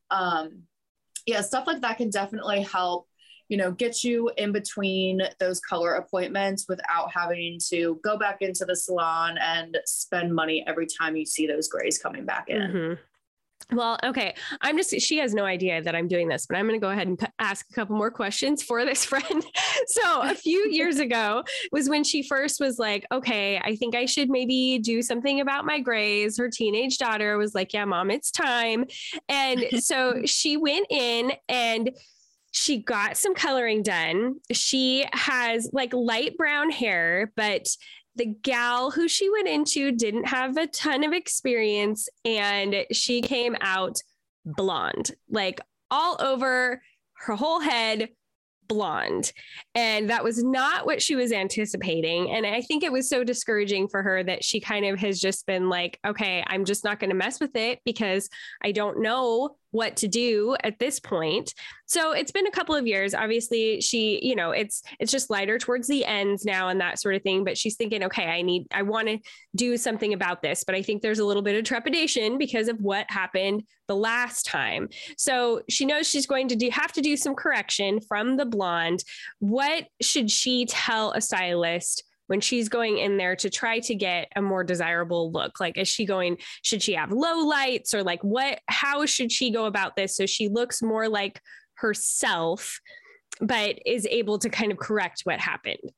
um yeah, stuff like that can definitely help, you know, get you in between those color appointments without having to go back into the salon and spend money every time you see those grays coming back in. Mm-hmm. Well, okay. I'm just, she has no idea that I'm doing this, but I'm going to go ahead and p- ask a couple more questions for this friend. So a few years ago was when she first was like, okay, I think I should maybe do something about my grays. Her teenage daughter was like, yeah, mom, it's time. And so she went in and she got some coloring done. She has like light brown hair, but the gal who she went into didn't have a ton of experience, and she came out blonde, like all over her whole head, blonde. And that was not what she was anticipating. And I think it was so discouraging for her that she kind of has just been like, okay, I'm just not going to mess with it because I don't know what to do at this point. So it's been a couple of years. Obviously, she, you know, it's it's just lighter towards the ends now and that sort of thing. But she's thinking, okay, I need, I want to do something about this. But I think there's a little bit of trepidation because of what happened the last time. So she knows she's going to do have to do some correction from the blonde. What should she tell a stylist when she's going in there to try to get a more desirable look? Like, is she going, should she have low lights, or like what, how should she go about this so she looks more like herself, but is able to kind of correct what happened?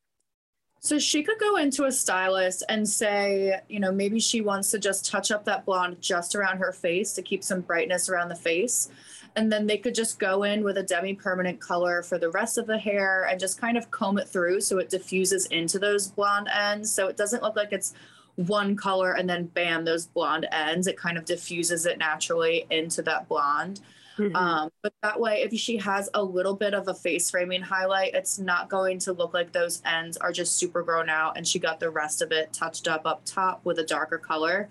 So she could go into a stylist and say, you know, maybe she wants to just touch up that blonde just around her face to keep some brightness around the face. And then they could just go in with a demi-permanent color for the rest of the hair and just kind of comb it through so it diffuses into those blonde ends. So it doesn't look like it's one color and then bam, those blonde ends. It kind of diffuses it naturally into that blonde. Mm-hmm. Um, but that way, if she has a little bit of a face framing highlight, it's not going to look like those ends are just super grown out and she got the rest of it touched up up top with a darker color.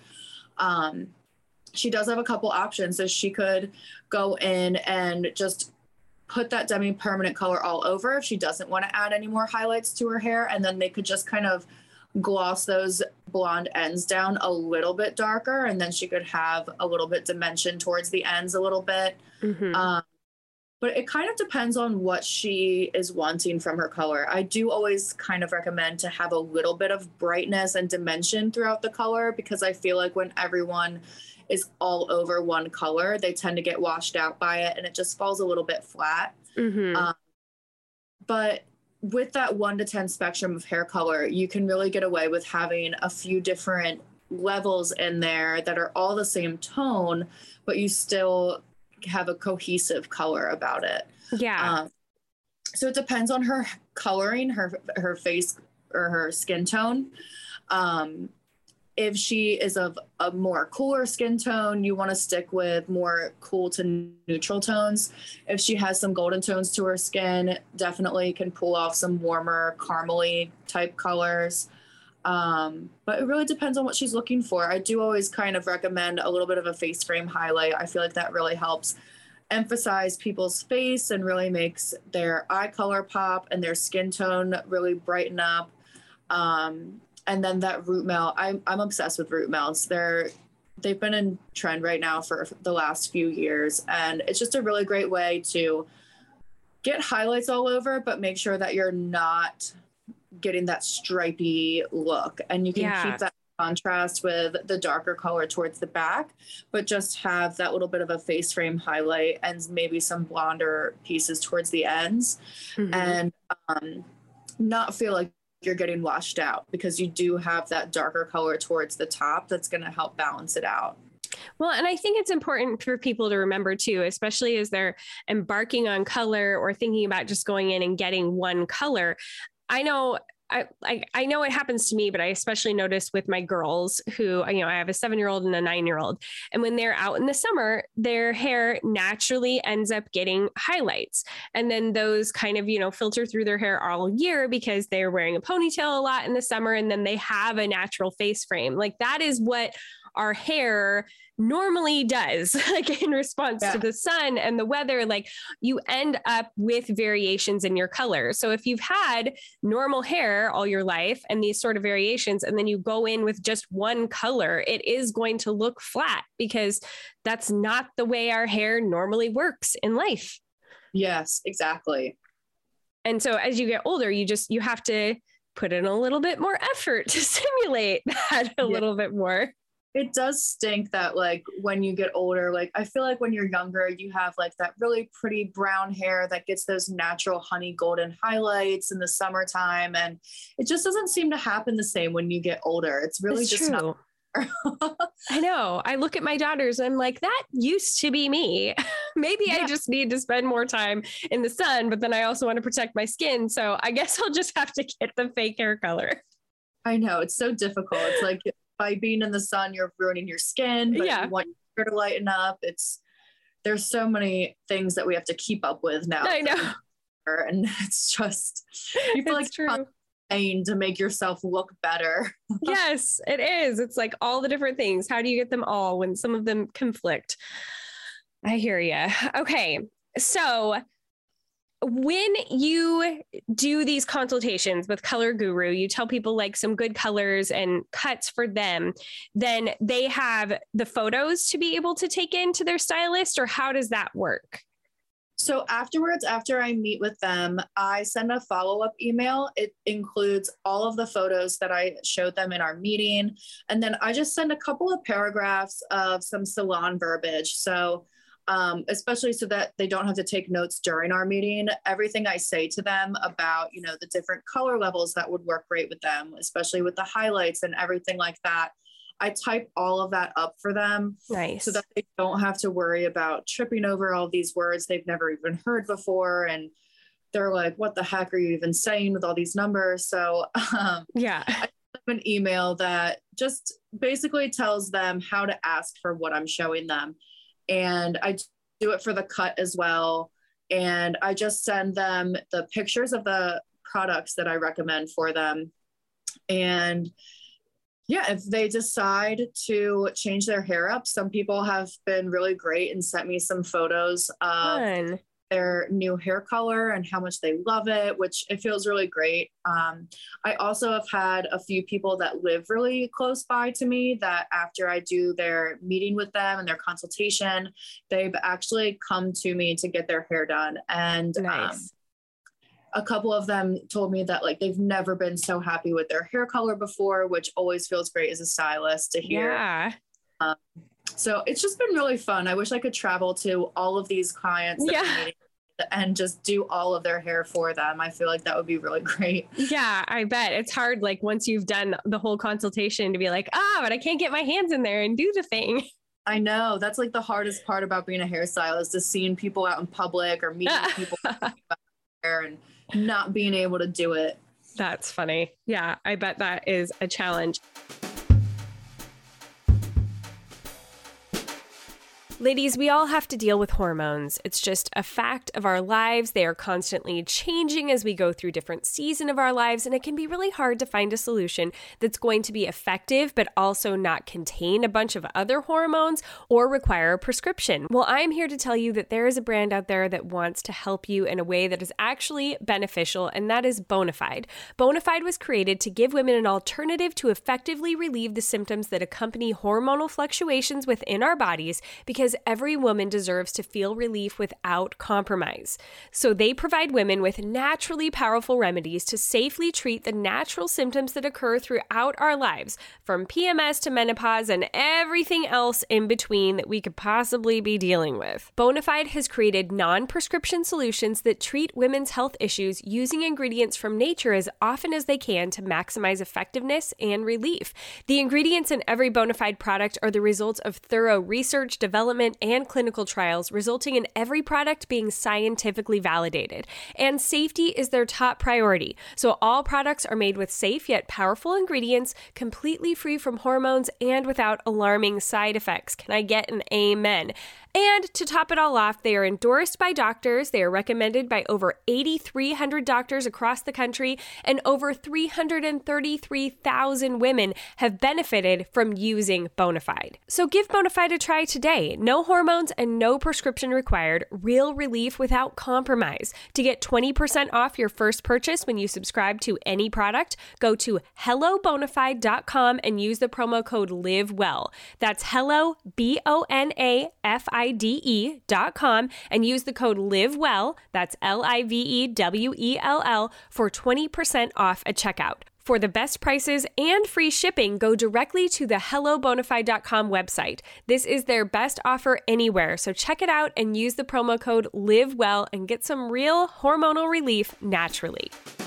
Um, She does have a couple options. So she could go in and just put that demi-permanent color all over if she doesn't want to add any more highlights to her hair. And then they could just kind of gloss those blonde ends down a little bit darker. And then she could have a little bit dimension towards the ends a little bit. Mm-hmm. Um, but it kind of depends on what she is wanting from her color. I do always kind of recommend to have a little bit of brightness and dimension throughout the color, because I feel like when everyone is all over one color, they tend to get washed out by it and it just falls a little bit flat. Mm-hmm. Um, but with that one to ten spectrum of hair color, you can really get away with having a few different levels in there that are all the same tone, but you still have a cohesive color about it. Yeah. Um, so it depends on her coloring, her her face or her skin tone. Um, if she is of a more cooler skin tone, you want to stick with more cool to neutral tones. If she has some golden tones to her skin, definitely can pull off some warmer caramely type colors. Um, but it really depends on what she's looking for. I do always kind of recommend a little bit of a face frame highlight. I feel like that really helps emphasize people's face and really makes their eye color pop and their skin tone really brighten up. Um, and then that root melt, I'm, I'm obsessed with root melts. They're, they've been in trend right now for the last few years. And it's just a really great way to get highlights all over, but make sure that you're not getting that stripy look, and you can yeah. keep that contrast with the darker color towards the back, but just have that little bit of a face frame highlight and maybe some blonder pieces towards the ends, mm-hmm. and um, not feel like you're getting washed out, because you do have that darker color towards the top that's going to help balance it out. Well, and I think it's important for people to remember too, especially as they're embarking on color or thinking about just going in and getting one color. I know, I, I, I know it happens to me, but I especially notice with my girls who, you know, I have a seven-year-old and a nine-year-old, and when they're out in the summer, their hair naturally ends up getting highlights. And then those kind of, you know, filter through their hair all year because they're wearing a ponytail a lot in the summer, and then they have a natural face frame. Like that is what our hair normally does, like in response yeah. to the sun and the weather. Like you end up with variations in your color. So if you've had normal hair all your life and these sort of variations, and then you go in with just one color, it is going to look flat, because that's not the way our hair normally works in life. Yes, exactly. And so as you get older, you just, you have to put in a little bit more effort to simulate that a yeah. little bit more. It does stink that, like, when you get older, like, I feel like when you're younger, you have like that really pretty brown hair that gets those natural honey golden highlights in the summertime. And it just doesn't seem to happen the same when you get older. It's really it's just true. Not. I know. I look at my daughters and I'm like, that used to be me. Maybe yeah. I just need to spend more time in the sun, but then I also want to protect my skin. So I guess I'll just have to get the fake hair color. I know. It's so difficult. It's like, by being in the sun, you're ruining your skin, but yeah. you want your hair to lighten up. It's, there's so many things that we have to keep up with now. I know. And it's just, you feel it's like true. Pain to make yourself look better. Yes, it is. It's like all the different things. How do you get them all when some of them conflict? I hear you. Okay. So when you do these consultations with Color Guru, you tell people like some good colors and cuts for them, then they have the photos to be able to take into their stylist, or how does that work? So afterwards, after I meet with them, I send a follow-up email. It includes all of the photos that I showed them in our meeting. And then I just send a couple of paragraphs of some salon verbiage. So Um, especially so that they don't have to take notes during our meeting. Everything I say to them about, you know, the different color levels that would work great with them, especially with the highlights and everything like that, I type all of that up for them. Nice. So that they don't have to worry about tripping over all these words they've never even heard before. And they're like, what the heck are you even saying with all these numbers? So um, yeah, I have an email that just basically tells them how to ask for what I'm showing them. And I do it for the cut as well. And I just send them the pictures of the products that I recommend for them. And yeah, if they decide to change their hair up, some people have been really great and sent me some photos of Fun. Their new hair color and how much they love it, which it feels really great. Um, I also have had a few people that live really close by to me that after I do their meeting with them and their consultation, they've actually come to me to get their hair done. And nice. um, a couple of them told me that like they've never been so happy with their hair color before, which always feels great as a stylist to hear. Yeah. Um, so it's just been really fun. I wish I could travel to all of these clients that yeah. I'm meeting and just do all of their hair for them. I feel like that would be really great. Yeah, I bet. It's hard, like once you've done the whole consultation, to be like, ah, but I can't get my hands in there and do the thing. I know. That's like the hardest part about being a hairstylist, is seeing people out in public or meeting people about hair and not being able to do it. That's funny. Yeah, I bet that is a challenge. Ladies, we all have to deal with hormones. It's just a fact of our lives. They are constantly changing as we go through different seasons of our lives, and it can be really hard to find a solution that's going to be effective, but also not contain a bunch of other hormones or require a prescription. Well, I'm here to tell you that there is a brand out there that wants to help you in a way that is actually beneficial, and that is Bonafide. Bonafide was created to give women an alternative to effectively relieve the symptoms that accompany hormonal fluctuations within our bodies, because Because every woman deserves to feel relief without compromise. So they provide women with naturally powerful remedies to safely treat the natural symptoms that occur throughout our lives, from P M S to menopause and everything else in between that we could possibly be dealing with. Bonafide has created non-prescription solutions that treat women's health issues using ingredients from nature as often as they can to maximize effectiveness and relief. The ingredients in every Bonafide product are the results of thorough research, development, and clinical trials, resulting in every product being scientifically validated. And safety is their top priority. So all products are made with safe yet powerful ingredients, completely free from hormones and without alarming side effects. Can I get an amen? And to top it all off, they are endorsed by doctors. They are recommended by over eight thousand three hundred doctors across the country, and over three hundred thirty-three thousand women have benefited from using Bonafide. So give Bonafide a try today. No hormones and no prescription required. Real relief without compromise. To get twenty percent off your first purchase when you subscribe to any product, go to hello bonafide dot com and use the promo code LIVEWELL. That's hello, B O N A F I D E dot com, and use the code LIVEWELL, that's L I V E W E L L, for twenty percent off at checkout. For the best prices and free shipping, go directly to the hello bonafide dot com website. This is their best offer anywhere, so check it out and use the promo code LIVEWELL and get some real hormonal relief naturally.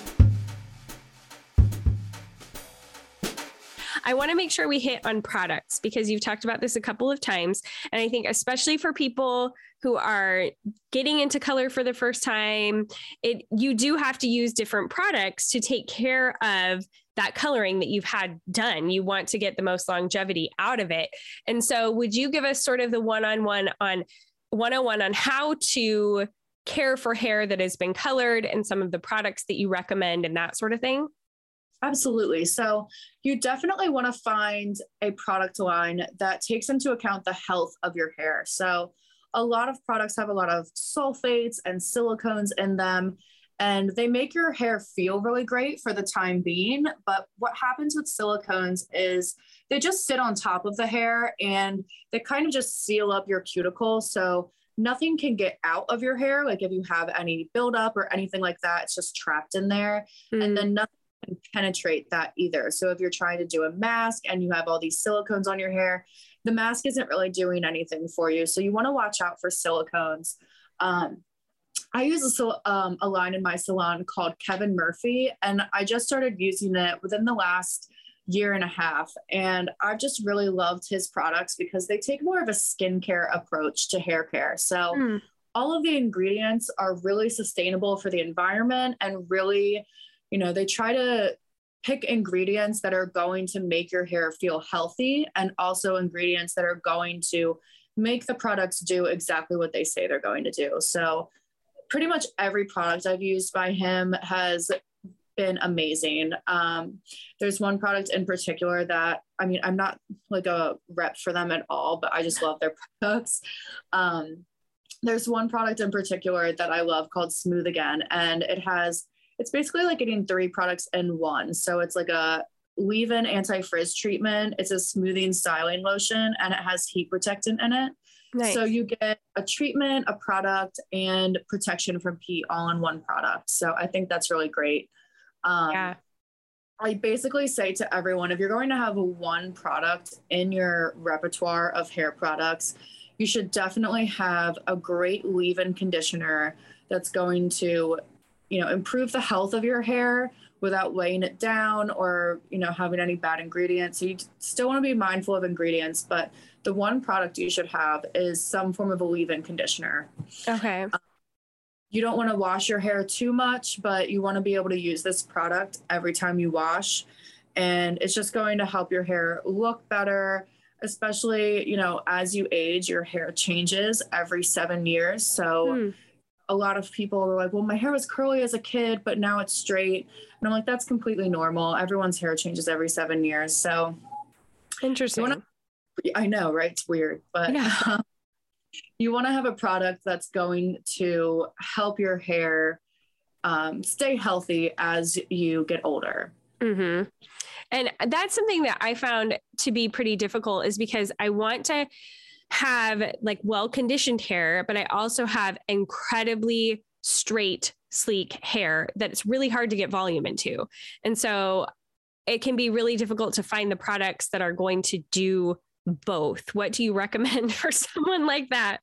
I want to make sure we hit on products because you've talked about this a couple of times. And I think especially for people who are getting into color for the first time, it you do have to use different products to take care of that coloring that you've had done. You want to get the most longevity out of it. And so would you give us sort of the one-on-one on one oh one on how to care for hair that has been colored and some of the products that you recommend and that sort of thing? Absolutely. So you definitely want to find a product line that takes into account the health of your hair. So a lot of products have a lot of sulfates and silicones in them, and they make your hair feel really great for the time being. But what happens with silicones is they just sit on top of the hair and they kind of just seal up your cuticle. So nothing can get out of your hair. Like if you have any buildup or anything like that, it's just trapped in there. Mm. And then nothing can penetrate that either. So if you're trying to do a mask and you have all these silicones on your hair, the mask isn't really doing anything for you. So you want to watch out for silicones. Um, I use a, um, a line in my salon called Kevin Murphy, and I just started using it within the last year and a half. And I've just really loved his products because they take more of a skincare approach to hair care. So mm. all of the ingredients are really sustainable for the environment and really, you know, they try to pick ingredients that are going to make your hair feel healthy and also ingredients that are going to make the products do exactly what they say they're going to do. So pretty much every product I've used by him has been amazing. Um, there's one product in particular that, I mean, I'm not like a rep for them at all, but I just love their products. Um, there's one product in particular that I love called Smooth Again, and it has It's basically like getting three products in one. So it's like a leave-in anti-frizz treatment. It's a smoothing styling lotion, and it has heat protectant in it. Nice. So you get a treatment, a product, and protection from heat all in one product. So I think that's really great. Um, yeah. I basically say to everyone, if you're going to have one product in your repertoire of hair products, you should definitely have a great leave-in conditioner that's going to, you know, improve the health of your hair without weighing it down or, you know, having any bad ingredients. So you still want to be mindful of ingredients, but the one product you should have is some form of a leave-in conditioner. Okay. Um, you don't want to wash your hair too much, but you want to be able to use this product every time you wash. And it's just going to help your hair look better. especially, you know, as you age, your hair changes every seven years. So hmm. a lot of people are like, well, my hair was curly as a kid, but now it's straight. And I'm like, that's completely normal. Everyone's hair changes every seven years. So interesting. Wanna, I know, right? It's weird, but yeah. You want to have a product that's going to help your hair um, stay healthy as you get older. Mm-hmm. And that's something that I found to be pretty difficult, is because I want to have like well-conditioned hair, but I also have incredibly straight, sleek hair that it's really hard to get volume into. And so it can be really difficult to find the products that are going to do both. What do you recommend for someone like that?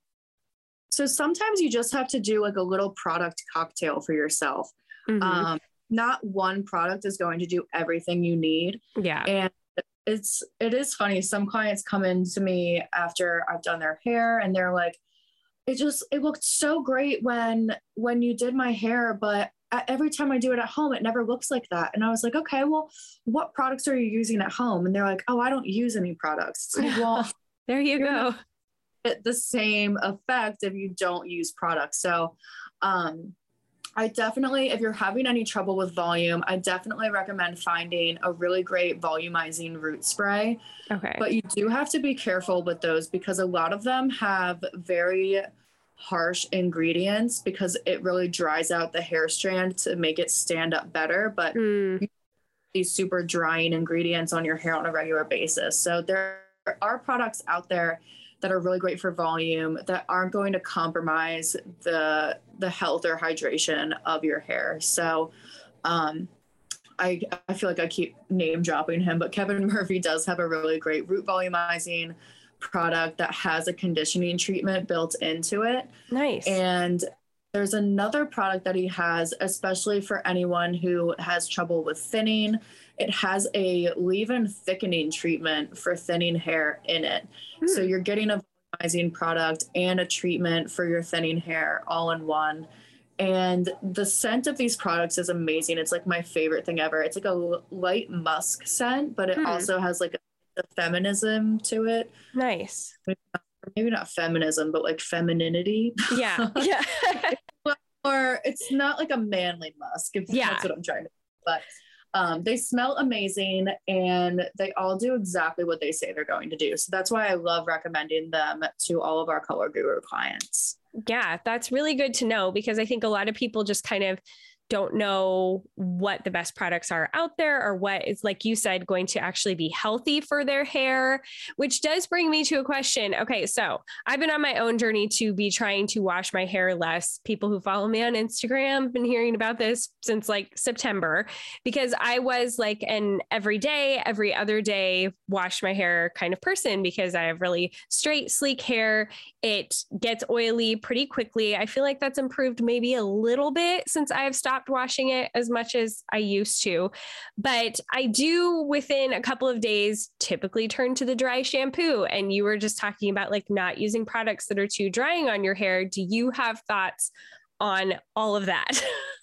So sometimes you just have to do like a little product cocktail for yourself. Mm-hmm. Um, not one product is going to do everything you need. Yeah. And it's, it is funny. Some clients come in to me after I've done their hair and they're like, it just, it looked so great when, when you did my hair, but every time I do it at home, it never looks like that. And I was like, okay, well, what products are you using at home? And they're like, oh, I don't use any products. It's like, well, there you go. Get the same effect if you don't use products. So, um, I definitely, if you're having any trouble with volume, I definitely recommend finding a really great volumizing root spray. Okay. But you do have to be careful with those because a lot of them have very harsh ingredients because it really dries out the hair strand to make it stand up better. But mm. these super drying ingredients on your hair on a regular basis. So there are products out there that are really great for volume that aren't going to compromise the the health or hydration of your hair. So um, I, I feel like I keep name dropping him, but Kevin Murphy does have a really great root volumizing product that has a conditioning treatment built into it. Nice. And there's another product that he has, especially for anyone who has trouble with thinning. It has a leave-in thickening treatment for thinning hair in it. Hmm. So you're getting a volumizing product and a treatment for your thinning hair all in one. And the scent of these products is amazing. It's like my favorite thing ever. It's like a light musk scent, but it hmm. also has like a, a feminism to it. Nice. Maybe not feminism, but like femininity. Yeah. Yeah. Or it's not like a manly musk, if yeah. that's what I'm trying to do. But um, they smell amazing and they all do exactly what they say they're going to do. So that's why I love recommending them to all of our Color Guru clients. Yeah, that's really good to know because I think a lot of people just kind of don't know what the best products are out there or what is, like you said, going to actually be healthy for their hair, which does bring me to a question. Okay, so I've been on my own journey to be trying to wash my hair less. People who follow me on Instagram have been hearing about this since like September because I was like an every day, every other day wash my hair kind of person because I have really straight, sleek hair. It gets oily pretty quickly. I feel like that's improved maybe a little bit since I have stopped washing it as much as I used to, but I do within a couple of days typically turn to the dry shampoo. And you were just talking about like not using products that are too drying on your hair. Do you have thoughts on all of that?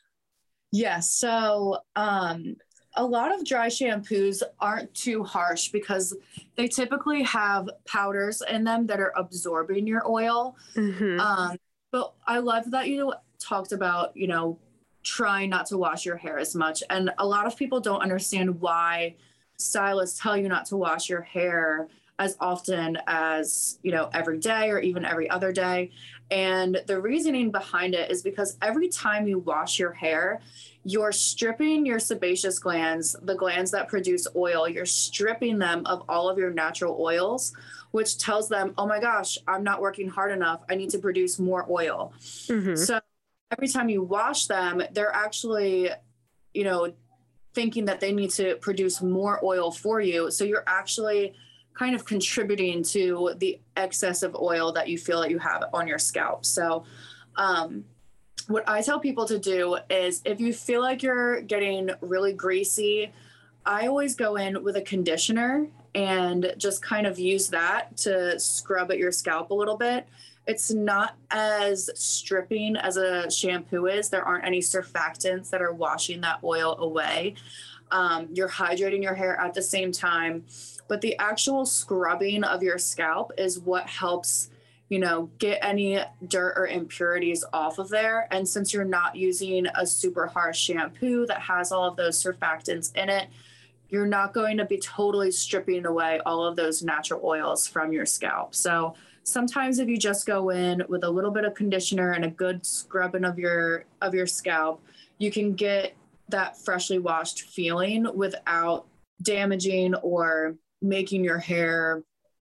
Yes. So, um, a lot of dry shampoos aren't too harsh because they typically have powders in them that are absorbing your oil. Mm-hmm. Um, but I love that you talked about, you know, trying not to wash your hair as much. And a lot of people don't understand why stylists tell you not to wash your hair as often as, you know, every day or even every other day. And the reasoning behind it is because every time you wash your hair, you're stripping your sebaceous glands, the glands that produce oil, you're stripping them of all of your natural oils, which tells them, oh my gosh, I'm not working hard enough. I need to produce more oil. Mm-hmm. So every time you wash them, they're actually, you know, thinking that they need to produce more oil for you. So you're actually kind of contributing to the excess of oil that you feel that you have on your scalp. So um, what I tell people to do is if you feel like you're getting really greasy, I always go in with a conditioner and just kind of use that to scrub at your scalp a little bit. it's not as stripping as a shampoo is. There aren't any surfactants that are washing that oil away. Um, you're hydrating your hair at the same time, but the actual scrubbing of your scalp is what helps, you know, get any dirt or impurities off of there. And since you're not using a super harsh shampoo that has all of those surfactants in it, you're not going to be totally stripping away all of those natural oils from your scalp. So sometimes if you just go in with a little bit of conditioner and a good scrubbing of your of your scalp, you can get that freshly washed feeling without damaging or making your hair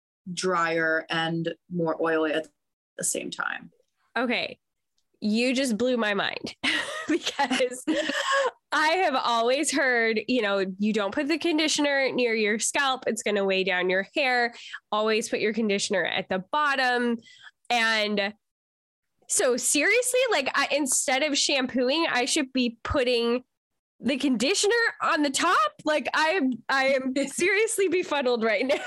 drier and more oily at the same time. Okay. You just blew my mind because I have always heard, you know, you don't put the conditioner near your scalp. It's going to weigh down your hair. Always put your conditioner at the bottom. And so seriously, like I, instead of shampooing, I should be putting the conditioner on the top. Like I am, I am seriously befuddled right now.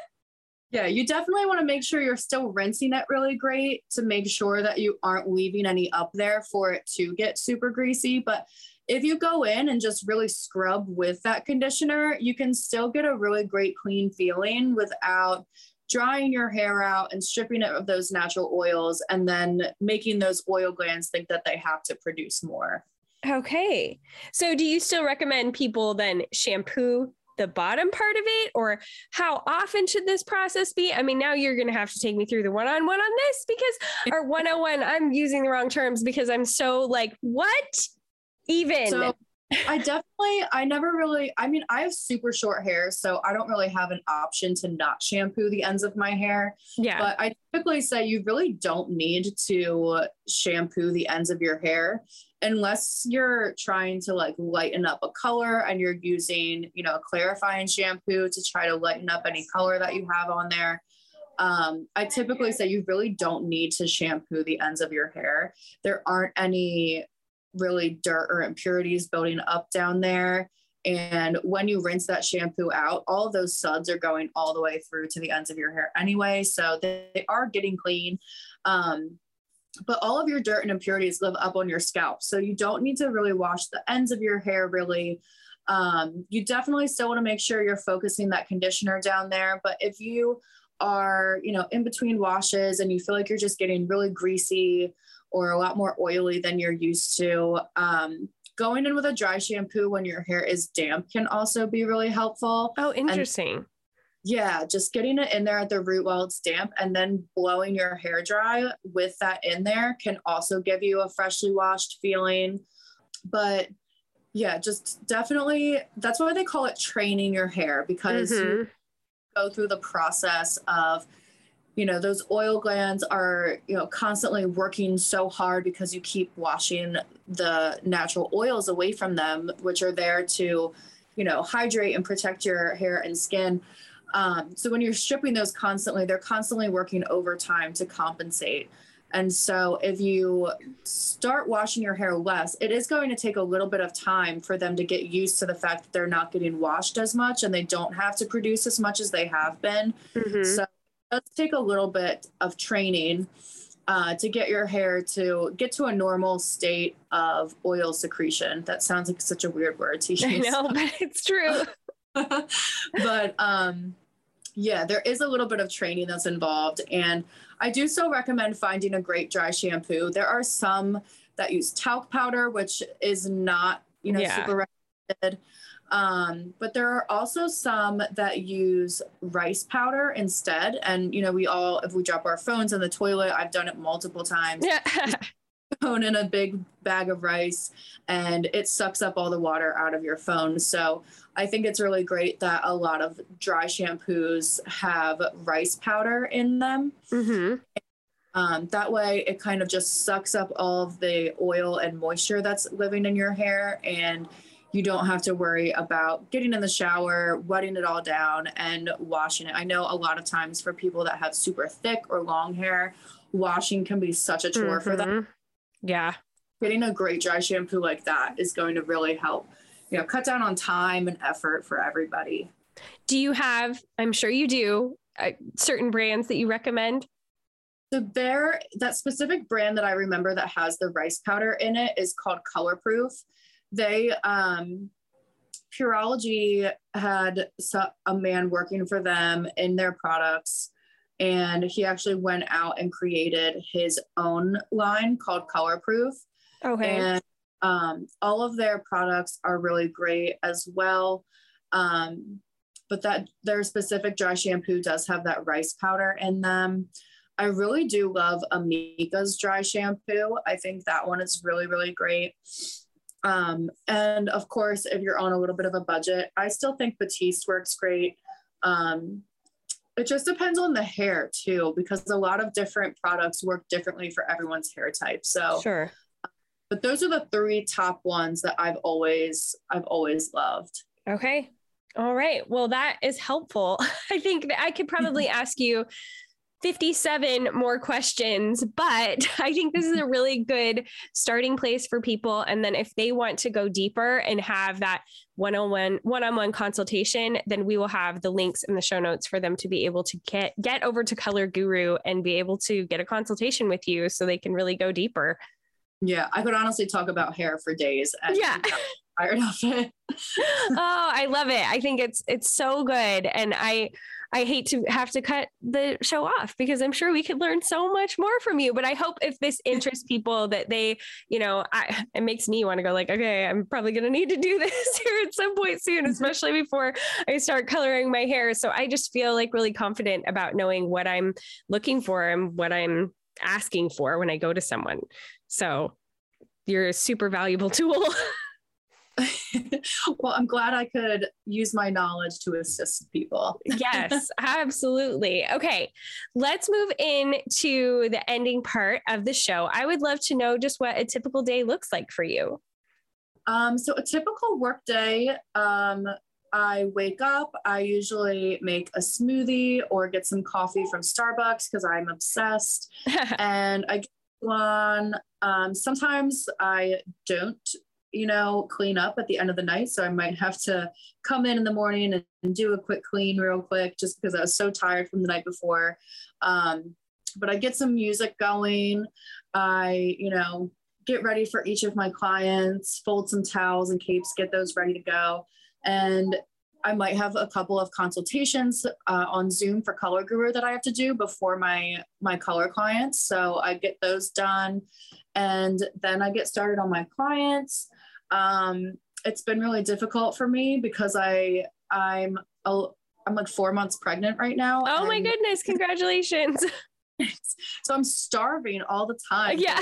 Yeah, you definitely want to make sure you're still rinsing it really great to make sure that you aren't leaving any up there for it to get super greasy. But if you go in and just really scrub with that conditioner, you can still get a really great clean feeling without drying your hair out and stripping it of those natural oils and then making those oil glands think that they have to produce more. Okay. So do you still recommend people then shampoo the bottom part of it, or how often should this process be? I mean, now you're going to have to take me through the one-on-one on this because, or one oh one, I'm using the wrong terms because I'm so like, what even? So I definitely, I never really, I mean, I have super short hair, so I don't really have an option to not shampoo the ends of my hair. Yeah. But I typically say you really don't need to shampoo the ends of your hair unless you're trying to like lighten up a color and you're using, you know, a clarifying shampoo to try to lighten up any color that you have on there. Um, I typically say you really don't need to shampoo the ends of your hair. There aren't any really dirt or impurities building up down there. And when you rinse that shampoo out, all of those suds are going all the way through to the ends of your hair anyway. So they, they are getting clean. Um, but all of your dirt and impurities live up on your scalp. So you don't need to really wash the ends of your hair really. Um, you definitely still want to make sure you're focusing that conditioner down there. But if you are, you know, in between washes and you feel like you're just getting really greasy or a lot more oily than you're used to, um, going in with a dry shampoo when your hair is damp can also be really helpful. Oh, interesting. And yeah, just getting it in there at the root while it's damp and then blowing your hair dry with that in there can also give you a freshly washed feeling. But yeah, just definitely, that's why they call it training your hair, because mm-hmm. you go through the process of, you know, those oil glands are, you know, constantly working so hard because you keep washing the natural oils away from them, which are there to, you know, hydrate and protect your hair and skin. Um, so when you're stripping those constantly, they're constantly working overtime to compensate. And so if you start washing your hair less, it is going to take a little bit of time for them to get used to the fact that they're not getting washed as much and they don't have to produce as much as they have been. Mm-hmm. So it does take a little bit of training uh, to get your hair to get to a normal state of oil secretion. That sounds like such a weird word to use. I know, but it's true. But um, yeah, there is a little bit of training that's involved. And I do still recommend finding a great dry shampoo. There are some that use talc powder, which is not, you know, yeah. super recommended. Um, but there are also some that use rice powder instead. And, you know, we all, if we drop our phones in the toilet, I've done it multiple times. Yeah. Phone in a big bag of rice and it sucks up all the water out of your phone. So I think it's really great that a lot of dry shampoos have rice powder in them. Mm-hmm. Um, that way it kind of just sucks up all of the oil and moisture that's living in your hair, and you don't have to worry about getting in the shower, wetting it all down and washing it. I know a lot of times for people that have super thick or long hair, washing can be such a chore mm-hmm. for them. Yeah. Getting a great dry shampoo like that is going to really help, you know, cut down on time and effort for everybody. Do you have, I'm sure you do, uh, certain brands that you recommend? So there, that specific brand that I remember that has the rice powder in it is called Colorproof. They, um, Pureology had a man working for them in their products, and he actually went out and created his own line called Colorproof. Okay. And um, all of their products are really great as well. Um, but that their specific dry shampoo does have that rice powder in them. I really do love Amika's dry shampoo. I think that one is really, really great. Um, and of course, if you're on a little bit of a budget, I still think Batiste works great. Um, it just depends on the hair too, because a lot of different products work differently for everyone's hair type. So, sure. But those are the three top ones that I've always, I've always loved. Okay. All right. Well, that is helpful. I think that I could probably ask you fifty-seven more questions, but I think this is a really good starting place for people. And then if they want to go deeper and have that one-on-one, one-on-one consultation, then we will have the links in the show notes for them to be able to get, get over to Color Guru and be able to get a consultation with you so they can really go deeper. Yeah, I could honestly talk about hair for days. And yeah. Tired of it. Oh, I love it. I think it's, it's so good. And I, I hate to have to cut the show off because I'm sure we could learn so much more from you, but I hope if this interests people that they, you know, I, it makes me want to go like, okay, I'm probably going to need to do this here at some point soon, especially before I start coloring my hair. So I just feel like really confident about knowing what I'm looking for and what I'm asking for when I go to someone. So you're a super valuable tool. Well, I'm glad I could use my knowledge to assist people. Yes, absolutely. Okay, let's move into the ending part of the show. I would love to know just what a typical day looks like for you. Um, so a typical work day, um, I wake up, I usually make a smoothie or get some coffee from Starbucks because I'm obsessed. And I get on, um, sometimes I don't you know, clean up at the end of the night. So I might have to come in in the morning and, and do a quick clean real quick, just because I was so tired from the night before. Um, but I get some music going. I, you know, get ready for each of my clients, fold some towels and capes, get those ready to go. And I might have a couple of consultations uh, on Zoom for Color Guru that I have to do before my, my color clients. So I get those done and then I get started on my clients. Um, it's been really difficult for me because I, I'm, a, I'm like four months pregnant right now. Oh my goodness. Congratulations. So I'm starving all the time. Yeah.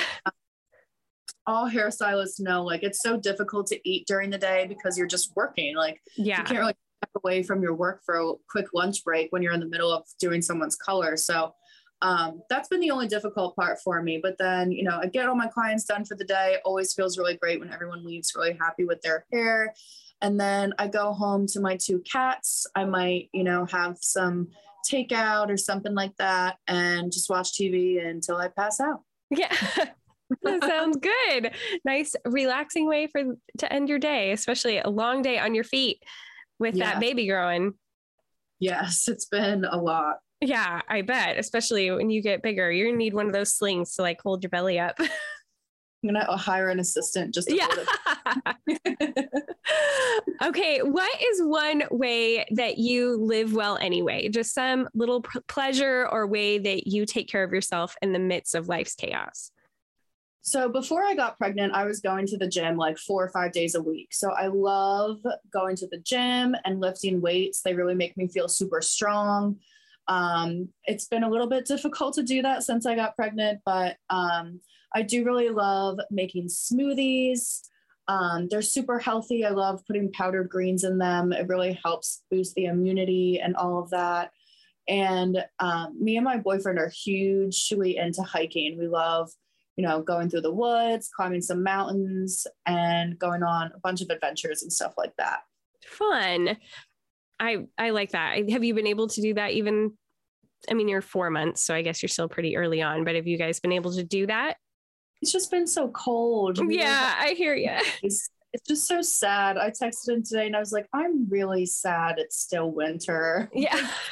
All hairstylists know, like, it's so difficult to eat during the day because you're just working. Like, yeah. You can't really step away from your work for a quick lunch break when you're in the middle of doing someone's color. So um, that's been the only difficult part for me. But then, you know, I get all my clients done for the day. Always feels really great when everyone leaves really happy with their hair. And then I go home to my two cats. I might, you know, have some takeout or something like that and just watch T V until I pass out. Yeah. That sounds good. Nice, relaxing way for to end your day, especially a long day on your feet with yeah. that baby growing. Yes, it's been a lot. Yeah, I bet. Especially when you get bigger, you're gonna need one of those slings to like hold your belly up. I'm gonna hire an assistant just to yeah. hold it. Okay, what is one way that you live well anyway? Just some little p- pleasure or way that you take care of yourself in the midst of life's chaos? So before I got pregnant, I was going to the gym like four or five days a week. So I love going to the gym and lifting weights. They really make me feel super strong. Um, it's been a little bit difficult to do that since I got pregnant, but um, I do really love making smoothies. Um, they're super healthy. I love putting powdered greens in them. It really helps boost the immunity and all of that. And um, me and my boyfriend are hugely into hiking. We love you know, going through the woods, climbing some mountains, and going on a bunch of adventures and stuff like that. Fun. I I like that. Have you been able to do that even, I mean, you're four months, so I guess you're still pretty early on, but have you guys been able to do that? It's just been so cold. Yeah, I hear you. It's, it's just so sad. I texted him today and I was like, I'm really sad it's still winter. Yeah. I'm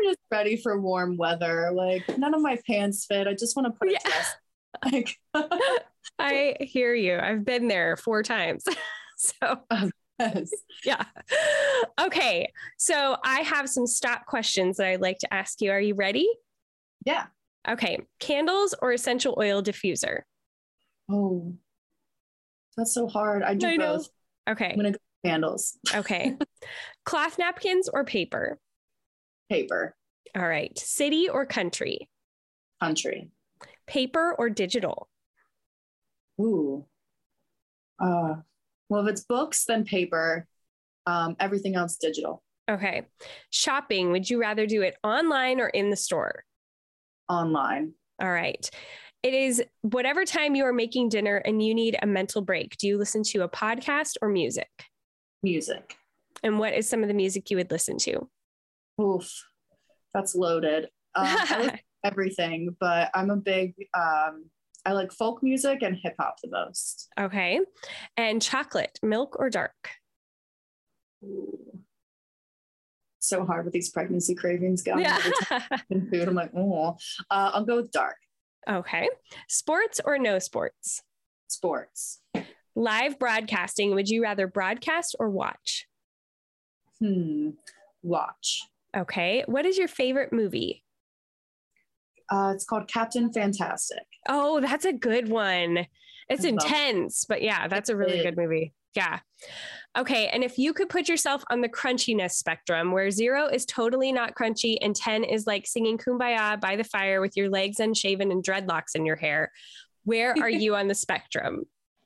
I'm just ready for warm weather. Like none of my pants fit. I just want to put a Yeah. dress. Like I hear you. I've been there four times. So yes. yeah. Okay. So I have some stock questions that I'd like to ask you. Are you ready? Yeah. Okay. Candles or essential oil diffuser? Oh, that's so hard. I do I know. both. Okay. I'm gonna go with candles. Okay. Cloth napkins or paper? Paper. All right. City or country? Country. Paper or digital? Ooh. Uh, well, if it's books, then paper. Um, everything else digital. Okay. Shopping, would you rather do it online or in the store? Online. All right. It is whatever time you are making dinner and you need a mental break. Do you listen to a podcast or music? Music. And what is some of the music you would listen to? Oof. That's loaded. Um, I listen to everything, but I'm a big, um, I like folk music and hip hop the most. Okay. And chocolate, milk or dark? Ooh. So hard with these pregnancy cravings going. Yeah. And food. I'm like, oh, uh, I'll go with dark. Okay. Sports or no sports? Sports. Live broadcasting, would you rather broadcast or watch? Hmm. Watch. Okay. What is your favorite movie? Uh, it's called Captain Fantastic. Oh, that's a good one. It's I love intense, but yeah, that's a really it. good movie. Yeah. Okay. And if you could put yourself on the crunchiness spectrum where zero is totally not crunchy and ten is like singing Kumbaya by the fire with your legs unshaven and dreadlocks in your hair, where are you on the spectrum?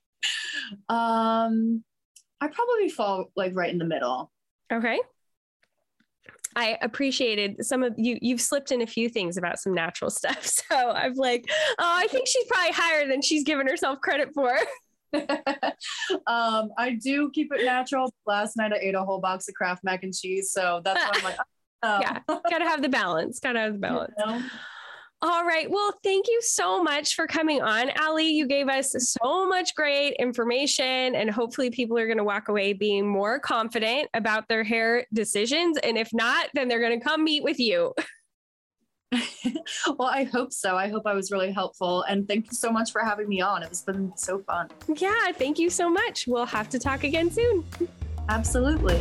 Um, I probably fall like right in the middle. Okay. I appreciated some of you. You've slipped in a few things about some natural stuff. So I'm like, oh, I think she's probably higher than she's given herself credit for. um, I do keep it natural. Last night I ate a whole box of Kraft mac and cheese. So that's why I'm like, oh. Yeah, gotta have the balance. Gotta have the balance. You know? All right. Well, thank you so much for coming on, Allie. You gave us so much great information, and hopefully people are going to walk away being more confident about their hair decisions. And if not, then they're going to come meet with you. Well, I hope so. I hope I was really helpful. And thank you so much for having me on. It's been so fun. Yeah, thank you so much. We'll have to talk again soon. Absolutely.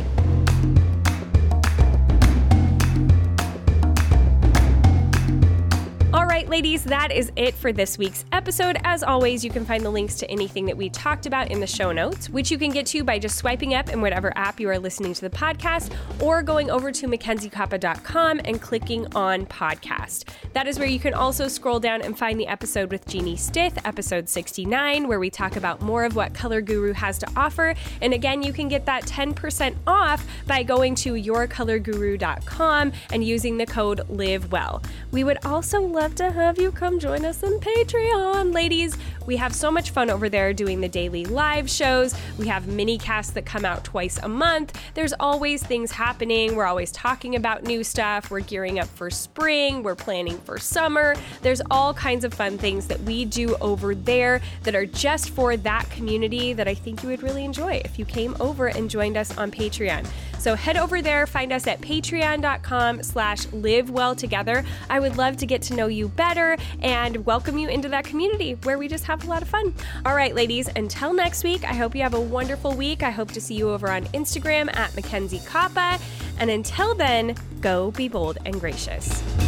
All right, ladies, that is it for this week's episode. As always, you can find the links to anything that we talked about in the show notes, which you can get to by just swiping up in whatever app you are listening to the podcast or going over to mackenzie kappa dot com and clicking on podcast. That is where you can also scroll down and find the episode with Jeannie Stith, episode sixty-nine, where we talk about more of what Color Guru has to offer. And again, you can get that ten percent off by going to your color guru dot com and using the code LIVEWELL. We would also love to have you come join us on Patreon, ladies. We have so much fun over there doing the daily live shows. We have mini casts that come out twice a month. There's always things happening. We're always talking about new stuff. We're gearing up for spring. We're planning for summer. There's all kinds of fun things that we do over there that are just for that community that I think you would really enjoy if you came over and joined us on Patreon. So head over there, find us at patreon dot com slash live well together. I would love to get to know you better and welcome you into that community where we just have a lot of fun. All right, ladies, until next week, I hope you have a wonderful week. I hope to see you over on Instagram at Mackenzie Kappa. And until then, go be bold and gracious.